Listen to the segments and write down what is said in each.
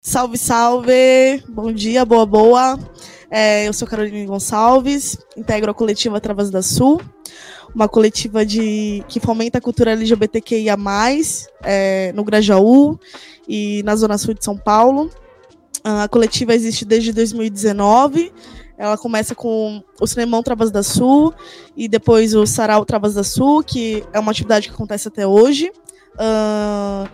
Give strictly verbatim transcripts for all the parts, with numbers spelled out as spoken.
Salve, salve! Bom dia, boa, boa! É, eu sou Caroline Gonçalves, integro a coletiva Travas da Sul, uma coletiva de, que fomenta a cultura L G B T Q I A mais, é, no Grajaú e na Zona Sul de São Paulo. A coletiva existe desde dois mil e dezenove. Ela começa com o Cinemão Travas da Sul e depois o Sarau Travas da Sul, que é uma atividade que acontece até hoje. Uh,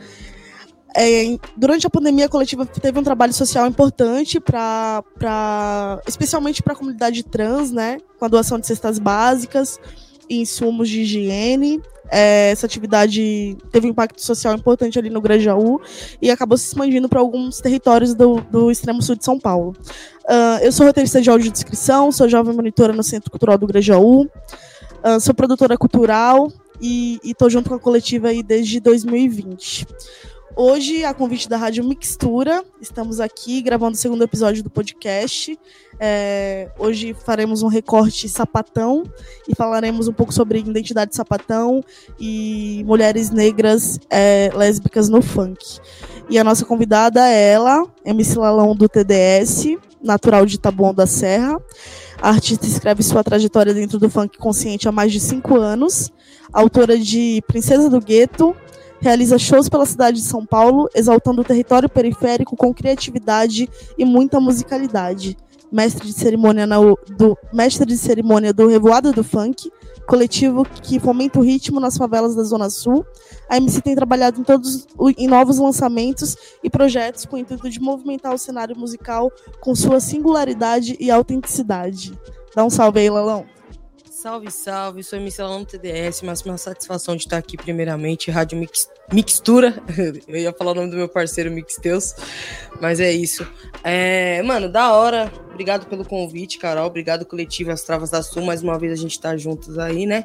é, durante a pandemia, a coletiva teve um trabalho social importante, pra, pra, especialmente para a comunidade trans, né, com a doação de cestas básicas e insumos de higiene. É, essa atividade teve um impacto social importante ali no Grajaú e acabou se expandindo para alguns territórios do, do extremo sul de São Paulo. Uh, eu sou roteirista de audiodescrição, sou jovem monitora no Centro Cultural do Grajaú, uh, sou produtora cultural e estou junto com a coletiva aí desde dois mil e vinte. Hoje, a convite da Rádio Mixtura, estamos aqui gravando o segundo episódio do podcast. É, hoje faremos um recorte sapatão e falaremos um pouco sobre identidade sapatão e mulheres negras é, lésbicas no funk. E a nossa convidada é ela, M C Lalão do T D S, natural de Taboão da Serra. A artista escreve sua trajetória dentro do funk consciente há mais de cinco anos. Autora de Princesa do Gueto, realiza shows pela cidade de São Paulo, exaltando o território periférico com criatividade e muita musicalidade. Mestre de cerimônia, na, do, mestre de cerimônia do Revoada do Funk, coletivo que fomenta o ritmo nas favelas da Zona Sul. A M C tem trabalhado em, todos, em novos lançamentos e projetos com o intuito de movimentar o cenário musical com sua singularidade e autenticidade. Dá um salve aí, Lalão. Salve, salve, sou M C Lalão do T D S, mas uma satisfação de estar aqui primeiramente, Rádio Mix, Mixtura, eu ia falar o nome do meu parceiro Mixteus, mas é isso. É, mano, da hora, obrigado pelo convite, Carol, obrigado coletivo As Travas da Sul, mais uma vez a gente tá juntos aí, né?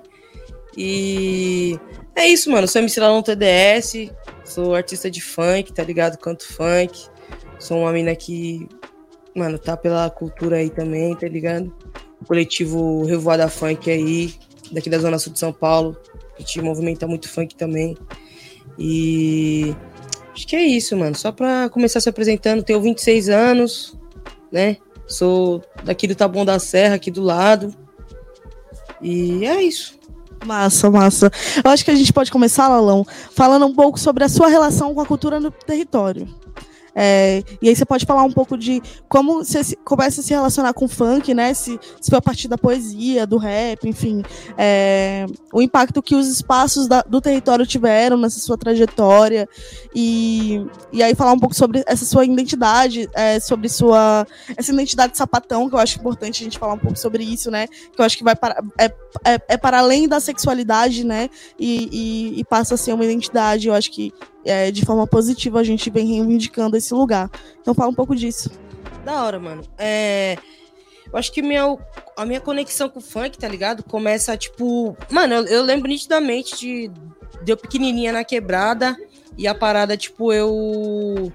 E é isso, mano, sou M C Lalão do T D S, sou artista de funk, tá ligado? Canto funk, sou uma mina que, mano, tá pela cultura aí também, tá ligado? Coletivo Revoada Funk aí, daqui da Zona Sul de São Paulo. A gente movimenta muito funk também. E acho que é isso, mano. Só pra começar se apresentando, tenho vinte e seis anos, né? Sou daqui do Taboão da Serra, aqui do lado. E é isso. Massa, massa. Eu acho que a gente pode começar, Lalão, falando um pouco sobre a sua relação com a cultura no território. É, e aí você pode falar um pouco de como você se, começa a se relacionar com o funk, né? Se, se foi a partir da poesia, do rap, enfim. É, o impacto que os espaços da, do território tiveram nessa sua trajetória. E, e aí falar um pouco sobre essa sua identidade, é, sobre sua, essa identidade sapatão, que eu acho importante a gente falar um pouco sobre isso, né? Que eu acho que vai para, é, é, é para além da sexualidade, né? E, e, e passa a ser uma identidade, eu acho que É, de forma positiva, a gente vem reivindicando esse lugar. Então fala um pouco disso. Da hora, mano. É, eu acho que minha, a minha conexão com o funk, tá ligado? Começa, tipo... Mano, eu, eu lembro nitidamente de, de eu pequenininha na quebrada e a parada, tipo, eu...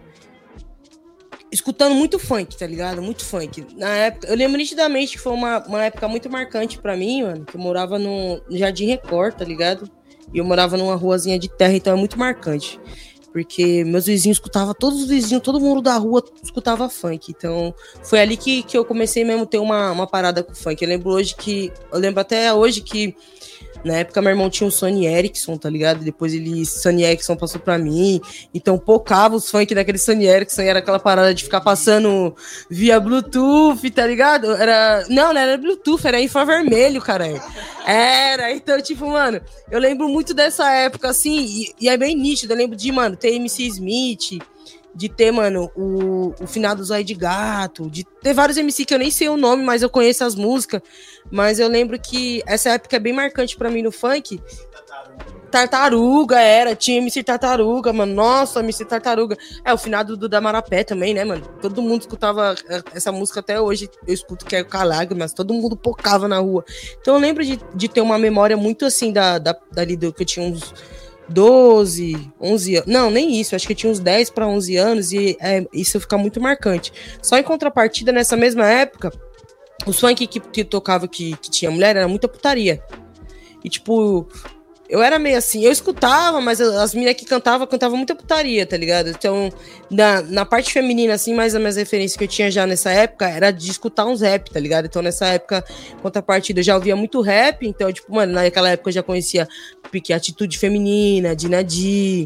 escutando muito funk, tá ligado? Muito funk. Na época, eu lembro nitidamente que foi uma, uma época muito marcante pra mim, mano, que eu morava no, no Jardim Record, tá ligado? E eu morava numa ruazinha de terra, então é muito marcante. Porque meus vizinhos escutavam, todos os vizinhos, todo mundo da rua escutava funk. Então, foi ali que, que eu comecei mesmo a ter uma, uma parada com funk. Eu lembro hoje que... Eu lembro até hoje que... Na época, meu irmão tinha um Sony Ericsson, tá ligado? Depois ele, Sony Ericsson passou pra mim. Então, pocava os funk daquele Sony Ericsson. E era aquela parada de ficar passando via Bluetooth, tá ligado? Era... Não, não era Bluetooth, era infravermelho, caralho. Era, então, tipo, mano, eu lembro muito dessa época, assim, e, e é bem nítido. Eu lembro de, mano, ter M C Smith, de ter, mano, o, o finado Zóio de Gato, de ter vários M C que eu nem sei o nome, mas eu conheço as músicas. Mas eu lembro que essa época é bem marcante pra mim no funk. Tartaruga era, tinha M C Tartaruga, mano, nossa, M C Tartaruga. É, o finado do Damarapé também, né, mano? Todo mundo escutava essa música até hoje, eu escuto que é o Calag, mas todo mundo pocava na rua. Então eu lembro de, de ter uma memória muito assim, da, da, dali do que eu tinha uns doze, onze anos, não, nem isso, acho que eu tinha uns dez para onze anos e é, isso fica muito marcante. Só em contrapartida, nessa mesma época, os funk que, que tocava que, que tinha mulher era muita putaria. E tipo, eu era meio assim, eu escutava, mas as meninas que cantavam, cantavam muita putaria, tá ligado? Então, na, na parte feminina, assim, mais as minhas referências que eu tinha já nessa época, era de escutar uns rap, tá ligado? Então, nessa época, contrapartida, eu já ouvia muito rap, então, tipo, mano, naquela época eu já conhecia porque Atitude Feminina, Dina D,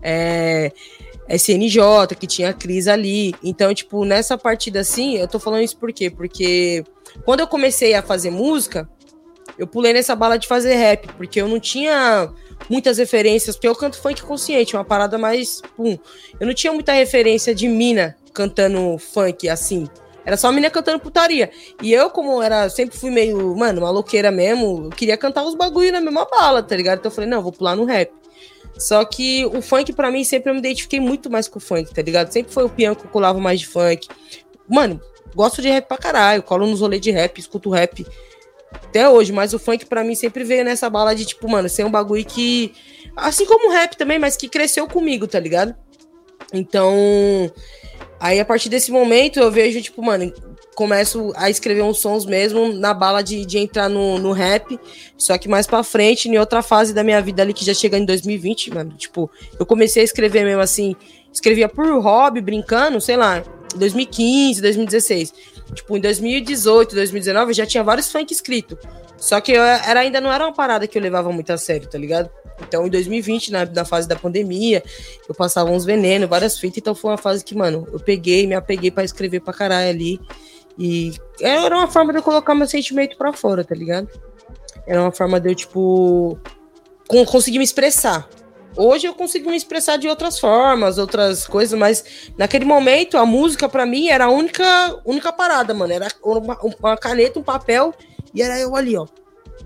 é, S N J, que tinha a Cris ali. Então, tipo, nessa partida, assim, eu tô falando isso por quê? Porque quando eu comecei a fazer música, eu pulei nessa bala de fazer rap, porque eu não tinha muitas referências, porque eu canto funk consciente, uma parada mais, pum. Eu não tinha muita referência de mina cantando funk, assim. Era só mina cantando putaria. E eu, como era, sempre fui meio, mano, maloqueira mesmo, eu queria cantar os bagulho na mesma bala, tá ligado? Então eu falei, não, vou pular no rap. Só que o funk, pra mim, sempre eu me identifiquei muito mais com o funk, tá ligado? Sempre foi o peão que eu colava mais de funk. Mano, gosto de rap pra caralho, colo nos rolês de rap, escuto rap até hoje, mas o funk pra mim sempre veio nessa bala de, tipo, mano, ser um bagulho que, assim como o rap também, mas que cresceu comigo, tá ligado? Então, aí a partir desse momento eu vejo, tipo, mano, começo a escrever uns sons mesmo na bala de, de entrar no, no rap, só que mais pra frente, em outra fase da minha vida ali, que já chega em dois mil e vinte, mano, tipo, eu comecei a escrever mesmo assim, escrevia por hobby, brincando, sei lá, dois mil e quinze, dois mil e dezesseis. Tipo, em dois mil e dezoito, dois mil e dezenove, eu já tinha vários funk escritos. Só que eu era, ainda não era uma parada que eu levava muito a sério, tá ligado? Então, em dois mil e vinte, na, na fase da pandemia, eu passava uns venenos, várias fitas. Então, foi uma fase que, mano, eu peguei, me apeguei pra escrever pra caralho ali. E era uma forma de eu colocar meu sentimento pra fora, tá ligado? Era uma forma de eu, tipo, conseguir me expressar. Hoje eu consigo me expressar de outras formas, outras coisas, mas naquele momento a música pra mim era a única, única parada, mano. Era uma, uma caneta, um papel e era eu ali, ó.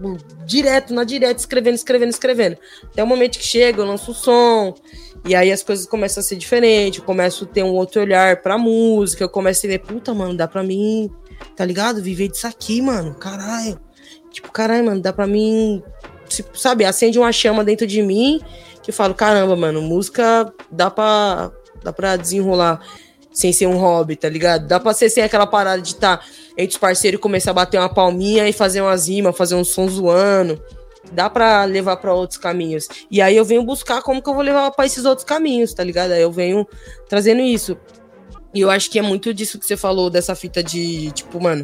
Direto, na direta, escrevendo, escrevendo, escrevendo. Até o momento que chega, eu lanço o som e aí as coisas começam a ser diferentes. Eu começo a ter um outro olhar pra música, eu começo a ver, puta, mano, dá pra mim, tá ligado? Viver disso aqui, mano, caralho. Tipo, caralho, mano, dá pra mim, sabe, acende uma chama dentro de mim. Que eu falo, caramba, mano, música dá pra, dá pra desenrolar sem ser um hobby, tá ligado? Dá pra ser sem aquela parada de estar tá entre os parceiros e começar a bater uma palminha e fazer umas rimas, fazer um som zoando. Dá pra levar pra outros caminhos. E aí eu venho buscar como que eu vou levar pra esses outros caminhos, tá ligado? Aí eu venho trazendo isso. E eu acho que é muito disso que você falou, dessa fita de, tipo, mano,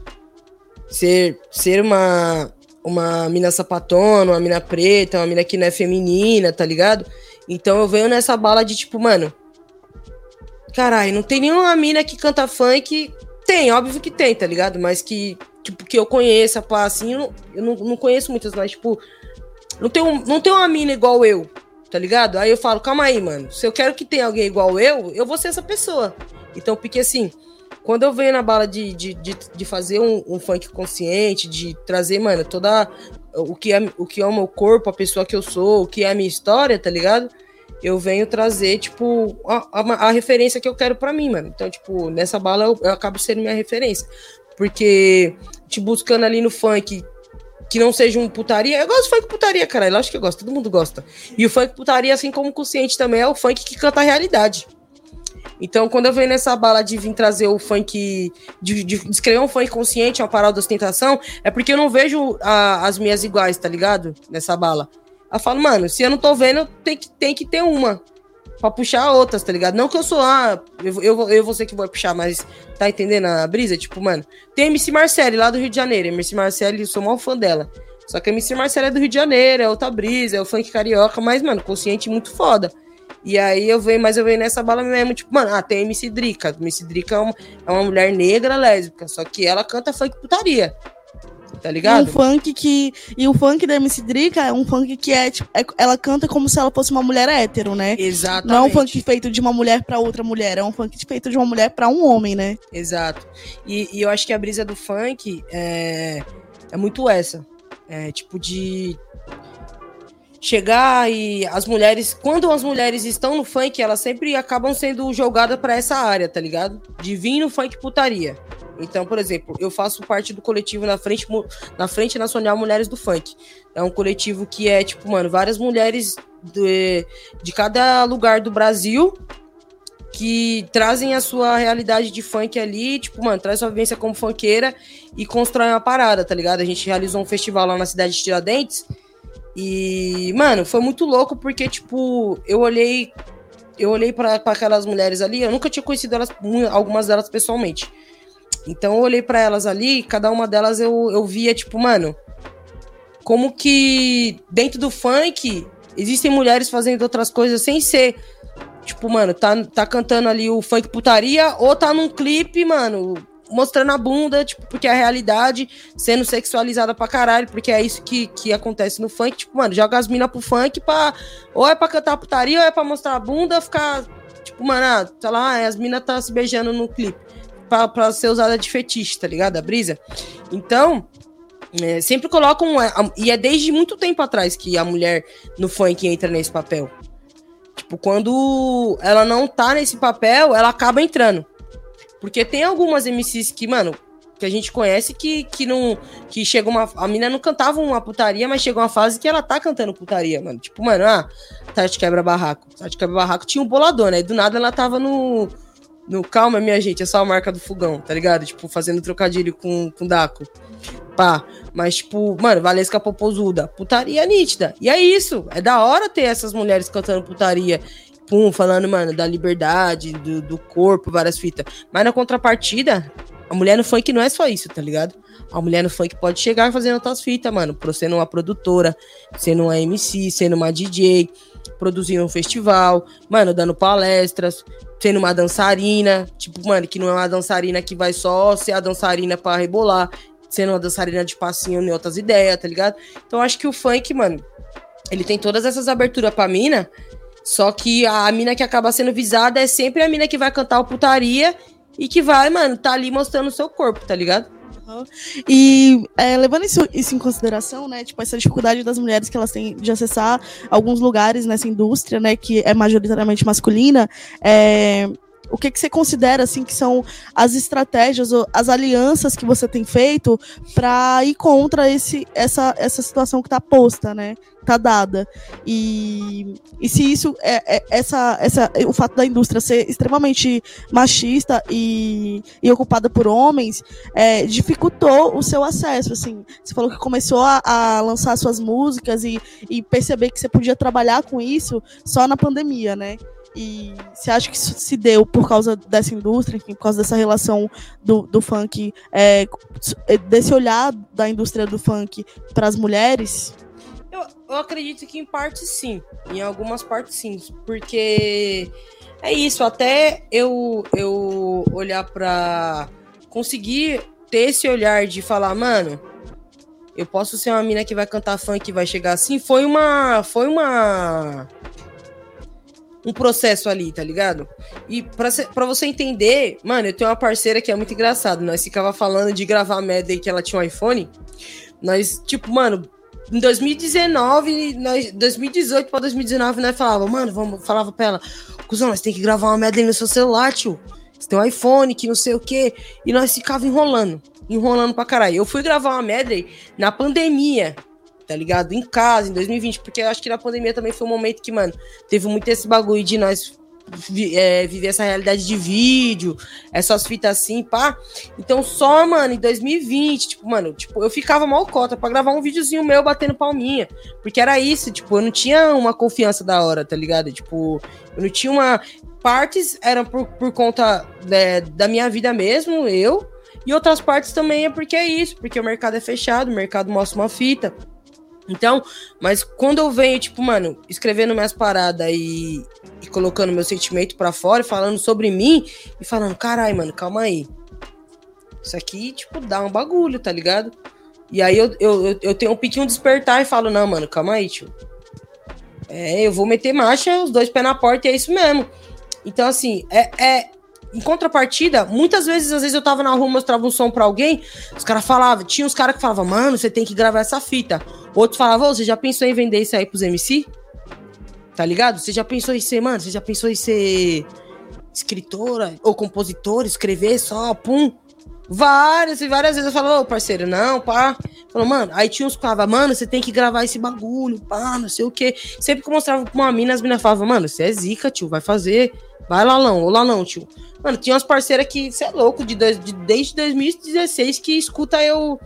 ser, ser uma... uma mina sapatona, uma mina preta, uma mina que não é feminina, tá ligado? Então eu venho nessa bala de tipo, mano, caralho, não tem nenhuma mina que canta funk. Tem, óbvio que tem, tá ligado? Mas que, tipo, que eu conheça, pá, assim, eu, não, eu não, não conheço muitas, mas, tipo, não tem, um, não tem uma mina igual eu, tá ligado? Aí eu falo, calma aí, mano, se eu quero que tenha alguém igual eu, eu vou ser essa pessoa. Então, porque assim, quando eu venho na bala de, de, de, de fazer um, um funk consciente, de trazer, mano, toda o que, é, o que é o meu corpo, a pessoa que eu sou, o que é a minha história, tá ligado? Eu venho trazer, tipo, a, a, a referência que eu quero pra mim, mano. Então, tipo, nessa bala eu, eu acabo sendo minha referência. Porque, te buscando ali no funk que não seja um putaria, eu gosto de funk putaria, caralho, acho que eu gosto, todo mundo gosta. E o funk putaria, assim como consciente também, é o funk que canta a realidade. Então, quando eu venho nessa bala de vir trazer o funk, de, de, de escrever um funk consciente, uma parada de ostentação, é porque eu não vejo a, as minhas iguais, tá ligado? Nessa bala. Eu falo, mano, se eu não tô vendo, tem que, tem que ter uma pra puxar outras, tá ligado? Não que eu sou, ah, eu, eu, eu vou ser que vou puxar, mas tá entendendo a brisa? Tipo, mano, tem a M C Marcele lá do Rio de Janeiro. A M C Marcele, eu sou maior fã dela. Só que a M C Marcele é do Rio de Janeiro, é outra brisa, é o funk carioca, mas, mano, consciente muito foda. E aí eu venho, mas eu venho nessa bala mesmo, tipo, mano, ah, tem a M C Drica. A M C Drica é uma, é uma mulher negra lésbica, só que ela canta funk putaria. Tá ligado? E um funk que. E o funk da M C Drica é um funk que é, tipo, é, ela canta como se ela fosse uma mulher hétero, né? Exatamente. Não é um funk feito de uma mulher pra outra mulher, é um funk feito de uma mulher pra um homem, né? Exato. E, e eu acho que a brisa do funk é, é muito essa. É tipo de chegar e as mulheres, quando as mulheres estão no funk, elas sempre acabam sendo jogadas pra essa área, tá ligado? De vir no funk putaria. Então, por exemplo, eu faço parte do coletivo na frente, na frente Nacional Mulheres do Funk. É um coletivo que é, tipo, mano, várias mulheres de, de cada lugar do Brasil que trazem a sua realidade de funk ali, tipo, mano, traz sua vivência como funkeira e constrói uma parada, tá ligado? A gente realizou um festival lá na cidade de Tiradentes E, mano, foi muito louco porque, tipo, eu olhei, eu olhei pra, pra aquelas mulheres ali, eu nunca tinha conhecido elas, algumas delas pessoalmente. Então eu olhei pra elas ali, cada uma delas eu, eu via, tipo, mano, como que dentro do funk existem mulheres fazendo outras coisas sem ser, tipo, mano, tá, tá cantando ali o funk putaria ou tá num clipe, mano, mostrando a bunda, tipo, porque é a realidade, sendo sexualizada pra caralho, porque é isso que, que acontece no funk, tipo, mano, joga as minas pro funk pra, ou é pra cantar putaria, ou é pra mostrar a bunda, ficar, tipo, mano, ah, sei lá, as minas tá se beijando no clipe, pra, pra ser usada de fetiche, tá ligado? A brisa. Então, é, sempre colocam, e é desde muito tempo atrás que a mulher no funk entra nesse papel. Tipo, quando ela não tá nesse papel, ela acaba entrando. Porque tem algumas M Cs que, mano, que a gente conhece que, que não. Que chega uma. A mina não cantava uma putaria, mas chegou uma fase que ela tá cantando putaria, mano. Tipo, mano, ah, Tati Quebra Barraco. Tati Quebra Barraco tinha um bolador, né? E do nada ela tava no. No calma, minha gente, é só a marca do fogão, tá ligado? Tipo, fazendo trocadilho com, com Daco. Pá. Mas, tipo, mano, Valesca Popozuda, putaria nítida. E é isso. É da hora ter essas mulheres cantando putaria. Pum, falando, mano, da liberdade, do, do corpo, várias fitas. Mas na contrapartida, a mulher no funk não é só isso, tá ligado? A mulher no funk pode chegar fazendo outras fitas, mano. Sendo uma produtora, sendo uma M C, sendo uma D J, produzindo um festival, mano, dando palestras, sendo uma dançarina. Tipo, mano, que não é uma dançarina que vai só ser a dançarina pra rebolar, sendo uma dançarina de passinho em outras ideias, tá ligado? Então acho que o funk, mano, ele tem todas essas aberturas pra mina. Só que a mina que acaba sendo visada é sempre a mina que vai cantar o putaria e que vai, mano, tá ali mostrando o seu corpo, tá ligado? Uhum. E é, levando isso, isso em consideração, né, tipo, essa dificuldade das mulheres que elas têm de acessar alguns lugares nessa indústria, né, que é majoritariamente masculina, é... o que, que você considera, assim, que são as estratégias, ou as alianças que você tem feito para ir contra esse, essa, essa situação que está posta, né? Tá dada. E, e se isso, é, é, essa, essa, o fato da indústria ser extremamente machista e, e ocupada por homens, é, dificultou o seu acesso, assim. Você falou que começou a, a lançar suas músicas e, e perceber que você podia trabalhar com isso só na pandemia, né? E você acha que isso se deu por causa dessa indústria, enfim, por causa dessa relação do, do funk, é, desse olhar da indústria do funk para as mulheres? Eu, eu acredito que em parte sim, em algumas partes sim, porque é isso, até eu, eu olhar para conseguir ter esse olhar de falar, mano, eu posso ser uma mina que vai cantar funk e vai chegar assim, foi uma... Foi uma... um processo ali, tá ligado? E pra, pra você entender, mano, eu tenho uma parceira que é muito engraçado. Nós ficava falando de gravar medley que ela tinha um iPhone. Nós, tipo, mano, em dois mil e dezenove, nós, dois mil e dezoito pra dois mil e dezenove, nós falava, mano, vamos, falava pra ela, cuzão, nós tem que gravar uma medley no seu celular, tio. Você tem um iPhone, que não sei o quê. E nós ficava enrolando, enrolando pra caralho. Eu fui gravar uma medley na pandemia, tá ligado? Em casa, em dois mil e vinte, porque eu acho que na pandemia também foi um momento que, mano, teve muito esse bagulho de nós vi, é, viver essa realidade de vídeo, essas fitas assim, pá. Então só, mano, em dois mil e vinte, tipo, mano, tipo, eu ficava mal cota pra gravar um videozinho meu batendo palminha, porque era isso, tipo, eu não tinha uma confiança da hora, tá ligado? Tipo, eu não tinha uma... Partes eram por, por conta né, da minha vida mesmo, eu, e outras partes também é porque é isso, porque o mercado é fechado, o mercado mostra uma fita. Então, mas quando eu venho, tipo, mano, escrevendo minhas paradas e, e colocando meu sentimento pra fora, falando sobre mim, e falando, carai, mano, calma aí. Isso aqui, tipo, dá um bagulho, tá ligado? E aí eu, eu, eu tenho um piquinho despertar e falo, não, mano, calma aí, tio. É, eu vou meter marcha, os dois pés na porta e é isso mesmo. Então, assim, é... é em contrapartida, muitas vezes, às vezes eu tava na rua, mostrava um som pra alguém, os caras falavam, tinha uns caras que falavam, mano, você tem que gravar essa fita. Outros falavam, oh, você já pensou em vender isso aí pros M C? Tá ligado? Você já pensou em ser, mano, você já pensou em ser escritora ou compositora, escrever só, pum. Várias e várias vezes eu falava, ô, oh, parceiro, não, pá. Falou, mano, aí tinha uns que falavam, mano, você tem que gravar esse bagulho, pá, não sei o quê. Sempre que eu mostrava pra uma mina, as minas falavam, mano, você é zica, tio, vai fazer. Vai lá não, ou lá não, tio. Mano, tinha umas parceiras que, você é louco, de dois, de, desde dois mil e dezesseis que escuta eu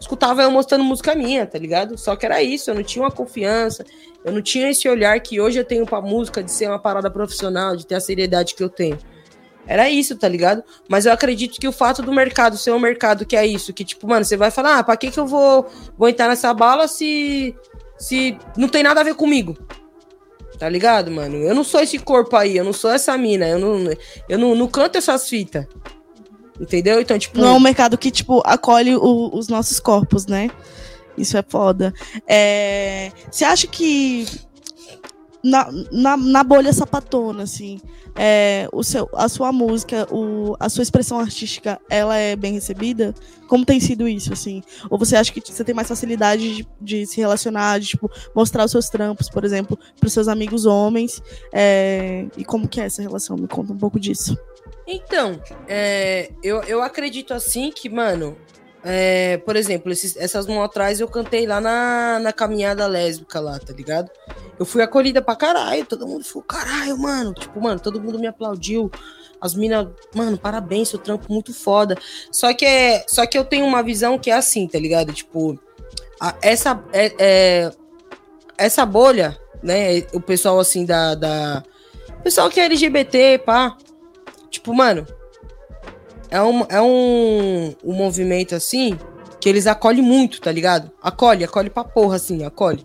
escutava eu mostrando música minha, tá ligado? Só que era isso, eu não tinha uma confiança, eu não tinha esse olhar que hoje eu tenho pra música, de ser uma parada profissional, de ter a seriedade que eu tenho. Era isso, tá ligado? Mas eu acredito que o fato do mercado ser um mercado que é isso, que tipo, mano, você vai falar, ah, pra que que eu vou, vou entrar nessa bala se, se não tem nada a ver comigo? Tá ligado, mano? Eu não sou esse corpo aí, eu não sou essa mina, eu não, eu não, não canto essas fitas. Entendeu? Então, tipo... Não é um mercado que, tipo, acolhe o, os nossos corpos, né? Isso é foda. É... Você acha que na, na, na bolha sapatona, assim, é, o seu, a sua música, o, a sua expressão artística, ela é bem recebida? Como tem sido isso, assim? Ou você acha que você tem mais facilidade de, de se relacionar, de, tipo, mostrar os seus trampos, por exemplo, para os seus amigos homens? É, e como que é essa relação? Me conta um pouco disso. Então, é, eu, eu acredito assim que, mano, é, por exemplo, esses, essas mãos atrás eu cantei lá na, na caminhada lésbica lá, tá ligado? Eu fui acolhida pra caralho, todo mundo falou, caralho, mano, tipo, mano, todo mundo me aplaudiu, as minas, mano, parabéns, seu trampo muito foda. Só que, é, só que eu tenho uma visão que é assim, tá ligado? Tipo, a, essa, é, é, essa bolha, né, o pessoal assim da, da... O pessoal que é L G B T, pá... Tipo, mano, é um, é um, um movimento, assim, que eles acolhem muito, tá ligado? Acolhe, acolhe pra porra, assim, acolhe.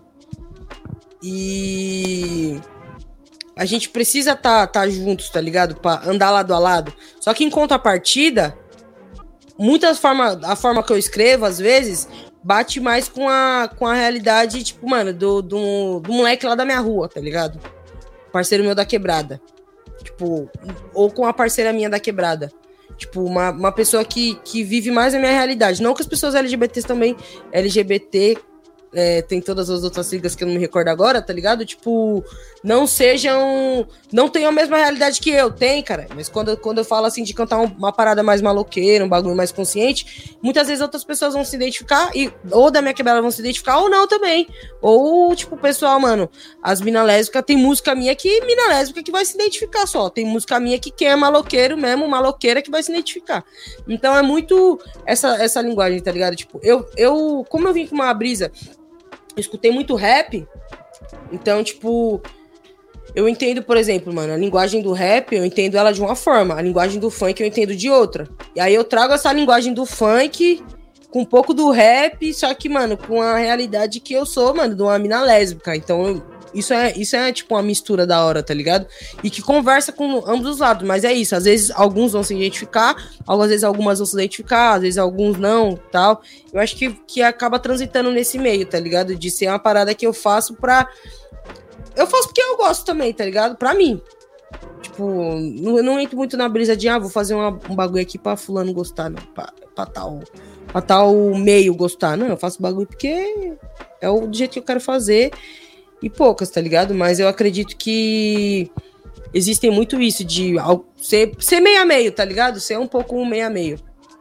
E a gente precisa tá, tá juntos, tá ligado? Pra andar lado a lado. Só que em contrapartida, muitas formas, a forma que eu escrevo, às vezes, bate mais com a, com a realidade, tipo, mano, do, do, do moleque lá da minha rua, tá ligado? Parceiro meu da quebrada. Tipo, ou com a parceira minha da quebrada. Tipo, uma, uma pessoa que, que vive mais a minha realidade. Não que as pessoas L G B T também, L G B T, é, tem todas as outras siglas que eu não me recordo agora, tá ligado? Tipo, não sejam... Não tenham a mesma realidade que eu, tem, cara. Mas quando, quando eu falo, assim, de cantar uma parada mais maloqueira, um bagulho mais consciente, muitas vezes outras pessoas vão se identificar, e, ou da minha quebrada vão se identificar, ou não também. Ou, tipo, pessoal, mano, as mina lésbicas, tem música minha que mina lésbica que vai se identificar só. Tem música minha que quem é maloqueiro mesmo, maloqueira que vai se identificar. Então é muito essa, essa linguagem, tá ligado? Tipo, eu, eu, como eu vim com uma brisa, eu escutei muito rap, então, tipo, eu entendo, por exemplo, mano, a linguagem do rap, eu entendo ela de uma forma, a linguagem do funk eu entendo de outra. E aí eu trago essa linguagem do funk com um pouco do rap, só que, mano, com a realidade que eu sou, mano, de uma mina lésbica. Então, eu, isso, é, isso é, tipo, uma mistura da hora, tá ligado? E que conversa com ambos os lados, mas é isso. Às vezes, alguns vão se identificar, às vezes, algumas vão se identificar, às vezes, alguns não, tal. Eu acho que, que acaba transitando nesse meio, tá ligado? De ser uma parada que eu faço pra... Eu faço porque eu gosto também, tá ligado? Pra mim. Tipo, não, eu não entro muito na brisa de, ah, vou fazer uma, um bagulho aqui pra fulano gostar, não. Pra, pra tal... pra tal meio gostar. Não, eu faço bagulho porque é o jeito que eu quero fazer e poucas, tá ligado? Mas eu acredito que existem muito isso de ser, ser meio a meio, tá ligado? Ser um pouco um meio a meio.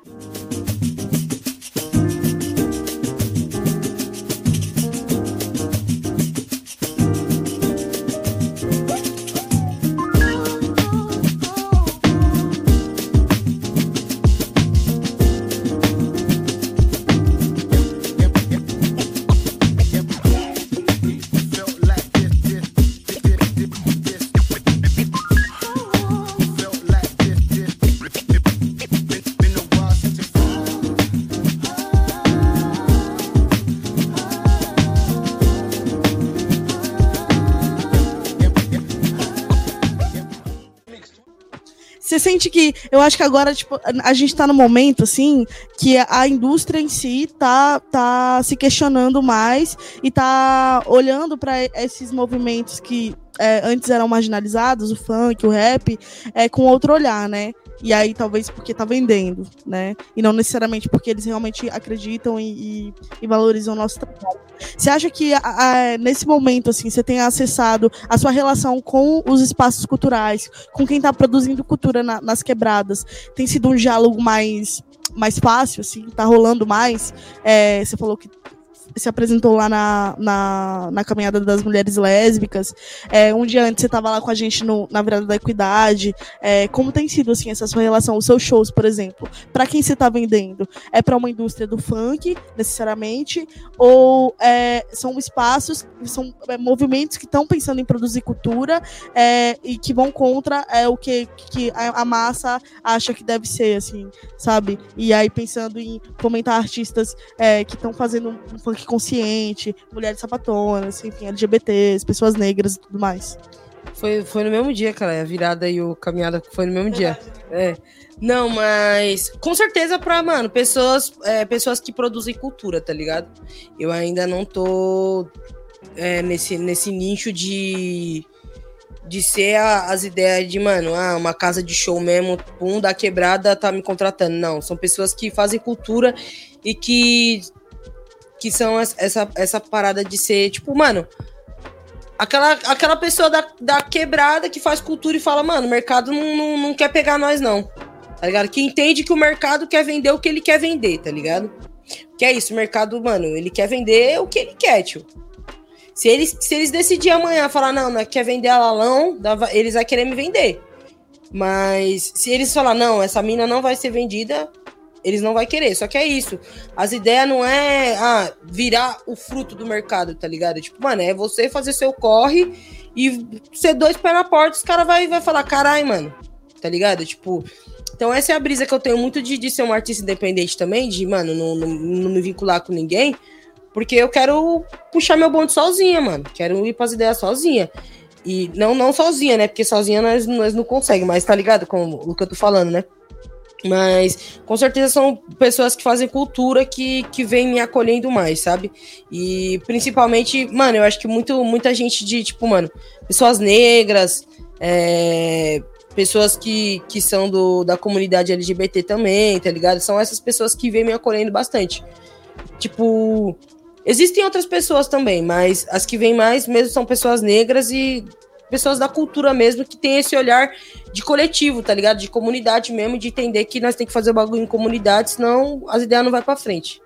Você sente que, eu acho que agora, tipo, a gente tá no momento, assim, que a indústria em si tá, tá se questionando mais e tá olhando para esses movimentos que é, antes eram marginalizados, o funk, o rap, é, com outro olhar, né? E aí, talvez porque tá vendendo, né? E não necessariamente porque eles realmente acreditam e, e, e valorizam o nosso trabalho. Você acha que, a, a, nesse momento, assim, você tem acessado a sua relação com os espaços culturais, com quem tá produzindo cultura na, nas quebradas? Tem sido um diálogo mais, mais fácil, assim? Tá rolando mais? É, você falou que se apresentou lá na, na, na Caminhada das Mulheres Lésbicas. É, um dia antes você estava lá com a gente no, na Virada da Equidade. É, como tem sido assim, essa sua relação, os seus shows, por exemplo? Para quem você está vendendo? É para uma indústria do funk, necessariamente? Ou é, são espaços, são é, movimentos que estão pensando em produzir cultura é, e que vão contra é, o que, que a, a massa acha que deve ser, assim, sabe? E aí pensando em fomentar artistas é, que estão fazendo um funk consciente, mulheres sapatonas, enfim, L G B Ts, pessoas negras e tudo mais. Foi, foi no mesmo dia, cara, a virada e o caminhada foi no mesmo dia. É. Não, mas com certeza pra, mano, pessoas, é, pessoas que produzem cultura, tá ligado? Eu ainda não tô é, nesse, nesse nicho de... de ser a, as ideias de, mano, ah, uma casa de show mesmo, um da quebrada tá me contratando. Não, são pessoas que fazem cultura e que que são essa, essa parada de ser, tipo, mano, aquela, aquela pessoa da, da quebrada que faz cultura e fala, mano, o mercado não, não, não quer pegar nós, não, tá ligado? Que entende que o mercado quer vender o que ele quer vender, tá ligado? Que é isso, o mercado, mano, ele quer vender o que ele quer, tio. Se eles, se eles decidirem amanhã falar, não, não quer vender a Lalão, eles vão querer me vender. Mas se eles falar, não, essa mina não vai ser vendida, eles não vão querer. Só que é isso. As ideias não é ah, virar o fruto do mercado, tá ligado? Tipo, mano, é você fazer seu corre e ser dois pés na porta, os caras vai, vai falar, caralho, mano, tá ligado? Tipo, então essa é a brisa que eu tenho muito de, de ser um artista independente também, de, mano, não, não, não me vincular com ninguém. Porque eu quero puxar meu bonde sozinha, mano. Quero ir pras ideias sozinha. E não, não sozinha, né? Porque sozinha nós, nós não conseguimos, mas tá ligado com o que eu tô falando, né? Mas com certeza são pessoas que fazem cultura que, que vem me acolhendo mais, sabe? E principalmente, mano, eu acho que muito, muita gente de, tipo, mano, pessoas negras, é, pessoas que, que são do, da comunidade L G B T também, tá ligado? São essas pessoas que vêm me acolhendo bastante. Tipo... Existem outras pessoas também, mas as que vêm mais mesmo são pessoas negras e pessoas da cultura mesmo, que tem esse olhar de coletivo, tá ligado? De comunidade mesmo, de entender que nós temos que fazer o bagulho em comunidade, senão as ideias não vão pra frente.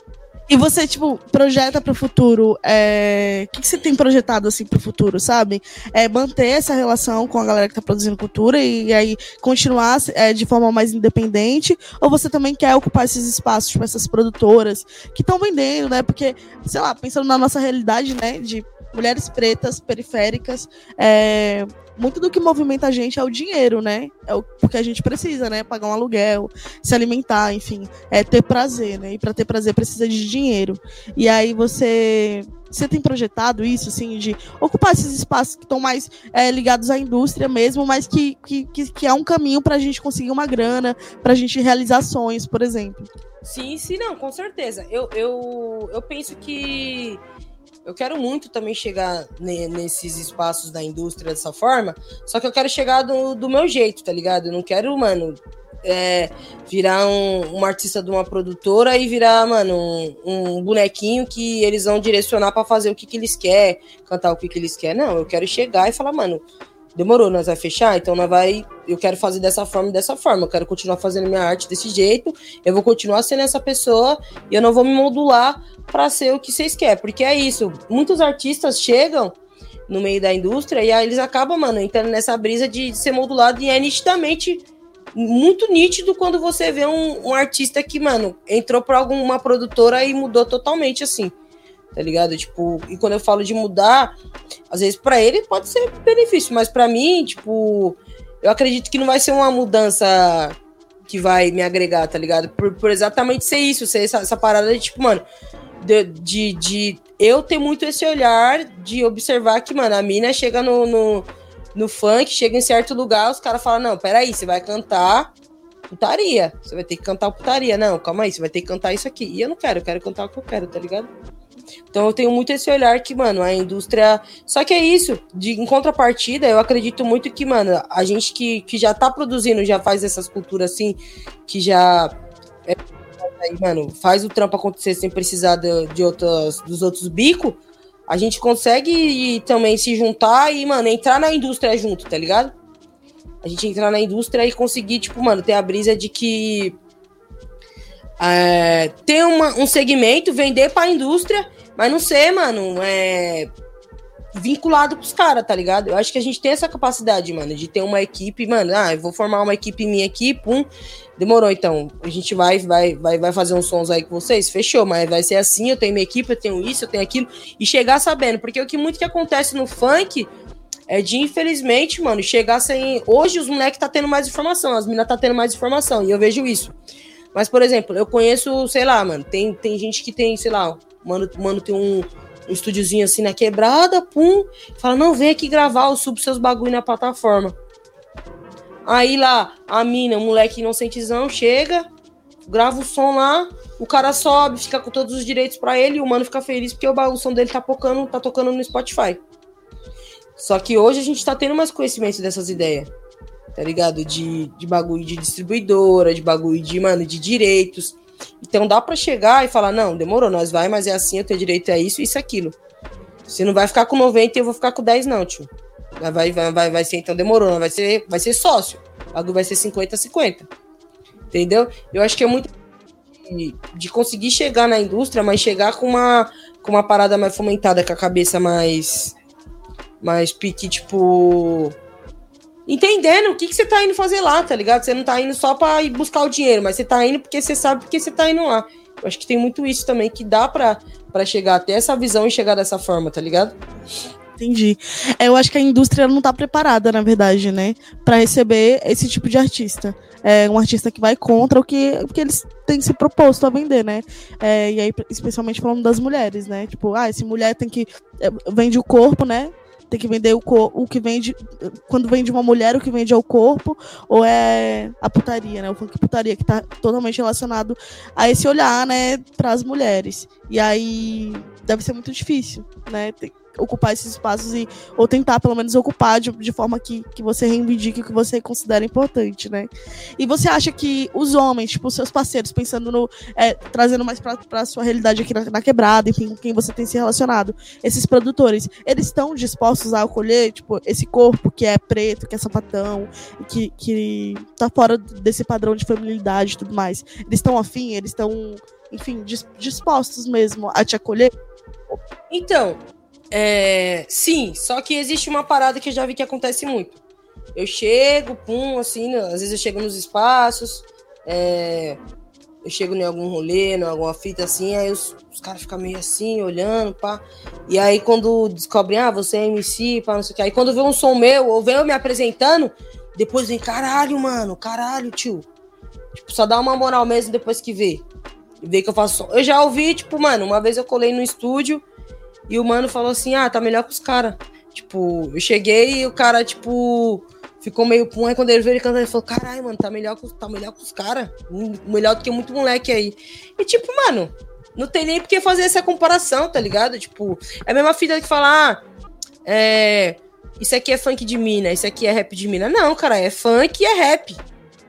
E você, tipo, projeta pro futuro, é... o que, que você tem projetado, assim, pro futuro, sabe? É manter essa relação com a galera que tá produzindo cultura e, e aí continuar é, de forma mais independente? Ou você também quer ocupar esses espaços, tipo, essas produtoras que estão vendendo, né? Porque, sei lá, pensando na nossa realidade, né, de mulheres pretas, periféricas, é... muito do que movimenta a gente é o dinheiro, né? É o que a gente precisa, né? Pagar um aluguel, se alimentar, enfim, é ter prazer, né? E para ter prazer precisa de dinheiro. E aí você, você tem projetado isso, assim, de ocupar esses espaços que estão mais é, ligados à indústria mesmo, mas que, que, que, que é um caminho para a gente conseguir uma grana, para a gente realizar sonhos, por exemplo. Sim, sim, não, com certeza. Eu, eu, eu penso que eu quero muito também chegar nesses espaços da indústria dessa forma, só que eu quero chegar do, do meu jeito, tá ligado? Eu não quero, mano, é, virar um, um artista de uma produtora e virar, mano, um, um bonequinho que eles vão direcionar pra fazer o que, que eles querem, cantar o que, que eles querem. Não, eu quero chegar e falar, mano, demorou, nós vai fechar? Então nós vai... Eu quero fazer dessa forma e dessa forma. Eu quero continuar fazendo minha arte desse jeito. Eu vou continuar sendo essa pessoa e eu não vou me modular pra ser o que vocês querem. Porque é isso. Muitos artistas chegam no meio da indústria e aí eles acabam, mano, entrando nessa brisa de ser modulado e é nitidamente muito nítido quando você vê um, um artista que, mano, entrou pra alguma produtora e mudou totalmente, assim. Tá ligado? Tipo, e quando eu falo de mudar, às vezes pra ele pode ser benefício, mas pra mim, tipo, eu acredito que não vai ser uma mudança que vai me agregar, tá ligado? Por, por exatamente ser isso, ser essa, essa parada de, tipo, mano, de, de, de eu ter muito esse olhar de observar que, mano, a mina chega no, no, no funk, chega em certo lugar, os caras falam, não, peraí, você vai cantar putaria, você vai ter que cantar putaria, não, calma aí, você vai ter que cantar isso aqui, e eu não quero, eu quero cantar o que eu quero, tá ligado? Então eu tenho muito esse olhar que, mano, a indústria... Só que é isso, de, em contrapartida, eu acredito muito que, mano, a gente que, que já tá produzindo, já faz essas culturas assim, que já... É, aí, mano, faz o trampo acontecer sem precisar de, de outras, dos outros bicos, a gente consegue também se juntar e, mano, entrar na indústria junto, tá ligado? A gente entrar na indústria e conseguir, tipo, mano, ter a brisa de que é, ter uma, um segmento, vender pra indústria, mas não ser, mano, é, vinculado pros caras, tá ligado? Eu acho que a gente tem essa capacidade, mano, de ter uma equipe, mano, ah, eu vou formar uma equipe minha aqui, pum, demorou, então, a gente vai, vai, vai, vai fazer uns sons aí com vocês, fechou, mas vai ser assim, eu tenho minha equipe, eu tenho isso, eu tenho aquilo, e chegar sabendo, porque o que muito que acontece no funk é de, infelizmente, mano, chegar sem... Hoje os moleques tá tendo mais informação, as meninas tá tendo mais informação, e eu vejo isso. Mas, por exemplo, eu conheço, sei lá, mano, tem, tem gente que tem, sei lá, mano, mano tem um, um estúdiozinho assim na quebrada, pum, fala, não, vem aqui gravar, eu subo seus bagulho na plataforma. Aí lá, a mina, o moleque inocentezão, chega, grava o som lá, o cara sobe, fica com todos os direitos pra ele, e o mano fica feliz porque o, o som dele tá tocando, tá tocando no Spotify. Só que hoje a gente tá tendo mais conhecimento dessas ideias. Tá ligado? De, de bagulho de distribuidora, de bagulho de, mano, de direitos. Então dá pra chegar e falar, não, demorou, nós vai, mas é assim, eu tenho direito a isso, isso, aquilo. Você não vai ficar com noventa e eu vou ficar com dez, não, tio. Vai, vai, vai, vai ser, então demorou, não vai ser, vai ser sócio. O bagulho vai ser cinquenta a cinquenta. Entendeu? Eu acho que é muito de, de conseguir chegar na indústria, mas chegar com uma, com uma parada mais fomentada, com a cabeça mais, mais pique, tipo... Entendendo o que, que você tá indo fazer lá, tá ligado? Você não tá indo só pra ir buscar o dinheiro, mas você tá indo porque você sabe porque você tá indo lá. Eu acho que tem muito isso também, que dá pra, pra chegar até essa visão e chegar dessa forma, tá ligado? Entendi. É, eu acho que a indústria não tá preparada, na verdade, né? Pra receber esse tipo de artista. É um artista que vai contra o que, o que eles têm se proposto a vender, né? É, e aí, especialmente falando das mulheres, né? Tipo, ah, essa mulher tem que... Vende o corpo, né? Tem que vender o, cor, o que vende... Quando vende uma mulher, o que vende é o corpo, ou é a putaria, né? O funk putaria, que tá totalmente relacionado a esse olhar, né? Pras mulheres. E aí, deve ser muito difícil, né? Tem, ocupar esses espaços e, ou tentar, pelo menos, ocupar de, de forma que, que você reivindique o que você considera importante, né? E você acha que os homens, tipo, os seus parceiros, pensando no... É, trazendo mais pra, pra sua realidade aqui na, na quebrada, enfim, com quem você tem se relacionado, esses produtores, eles estão dispostos a acolher, tipo, esse corpo que é preto, que é sapatão, que, que tá fora desse padrão de feminilidade e tudo mais? Eles estão afim? Eles estão, enfim, dispostos mesmo a te acolher? Então... É, sim, só que existe uma parada que eu já vi que acontece muito. Eu chego, pum, assim, às vezes eu chego nos espaços, é, eu chego em algum rolê, em alguma fita assim, aí os, os caras ficam meio assim, olhando, pá. E aí quando descobrem, ah, você é M C, pá, não sei o que. Aí quando vê um som meu, ou vem eu me apresentando, depois vem, caralho, mano, caralho, tio. Tipo, só dá uma moral mesmo depois que vê. E vê que eu faço som. Eu já ouvi, tipo, mano, uma vez eu colei no estúdio, e o mano falou assim, ah, tá melhor que os caras. Tipo, eu cheguei e o cara, tipo, ficou meio pum. Aí quando ele veio ele cantando, ele falou, caralho, mano, tá melhor, tá melhor que os caras. Melhor do que muito moleque aí. E tipo, mano, não tem nem por que fazer essa comparação, tá ligado? Tipo, é a mesma fita que falar, ah, é, isso aqui é funk de mina, isso aqui é rap de mina. Não, cara, é funk e é rap.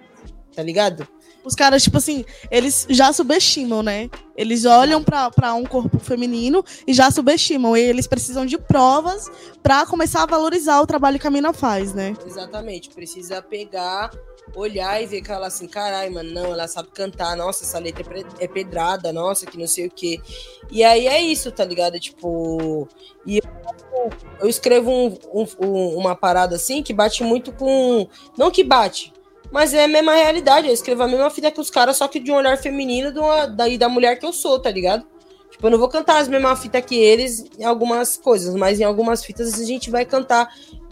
Tá ligado? Os caras, tipo assim, eles já subestimam, né? Eles olham pra, pra um corpo feminino e já subestimam. E eles precisam de provas pra começar a valorizar o trabalho que a mina faz, né? Exatamente. Precisa pegar, olhar e ver que ela assim, caralho, mano, não, ela sabe cantar. Nossa, essa letra é pedrada, nossa, que não sei o quê. E aí é isso, tá ligado? Tipo... E eu, eu escrevo um, um, uma parada assim que bate muito com... Não que bate... Mas é a mesma realidade, eu escrevo a mesma fita que os caras, só que de um olhar feminino da, da, da mulher que eu sou, tá ligado? Tipo, eu não vou cantar as mesmas fitas que eles em algumas coisas, mas em algumas fitas a gente vai cantar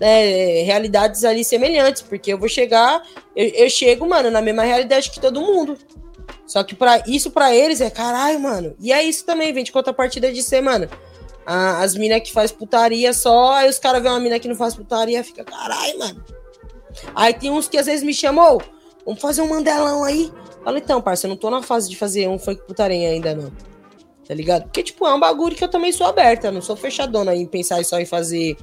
é, realidades ali semelhantes, porque eu vou chegar, eu, eu chego, mano, na mesma realidade que todo mundo. Só que pra, isso pra eles é caralho, mano. E é isso também, vem de contrapartida de ser, mano, a, as minas que faz putaria só, aí os caras vêem uma mina que não faz putaria e fica, caralho, mano. Aí tem uns que às vezes me chamam, oh, vamos fazer um mandelão aí. Fala, então, parça, eu não tô na fase de fazer um funk putaria ainda, não. Tá ligado? Porque, tipo, é um bagulho que eu também sou aberta, não sou fechadona em pensar só em fazer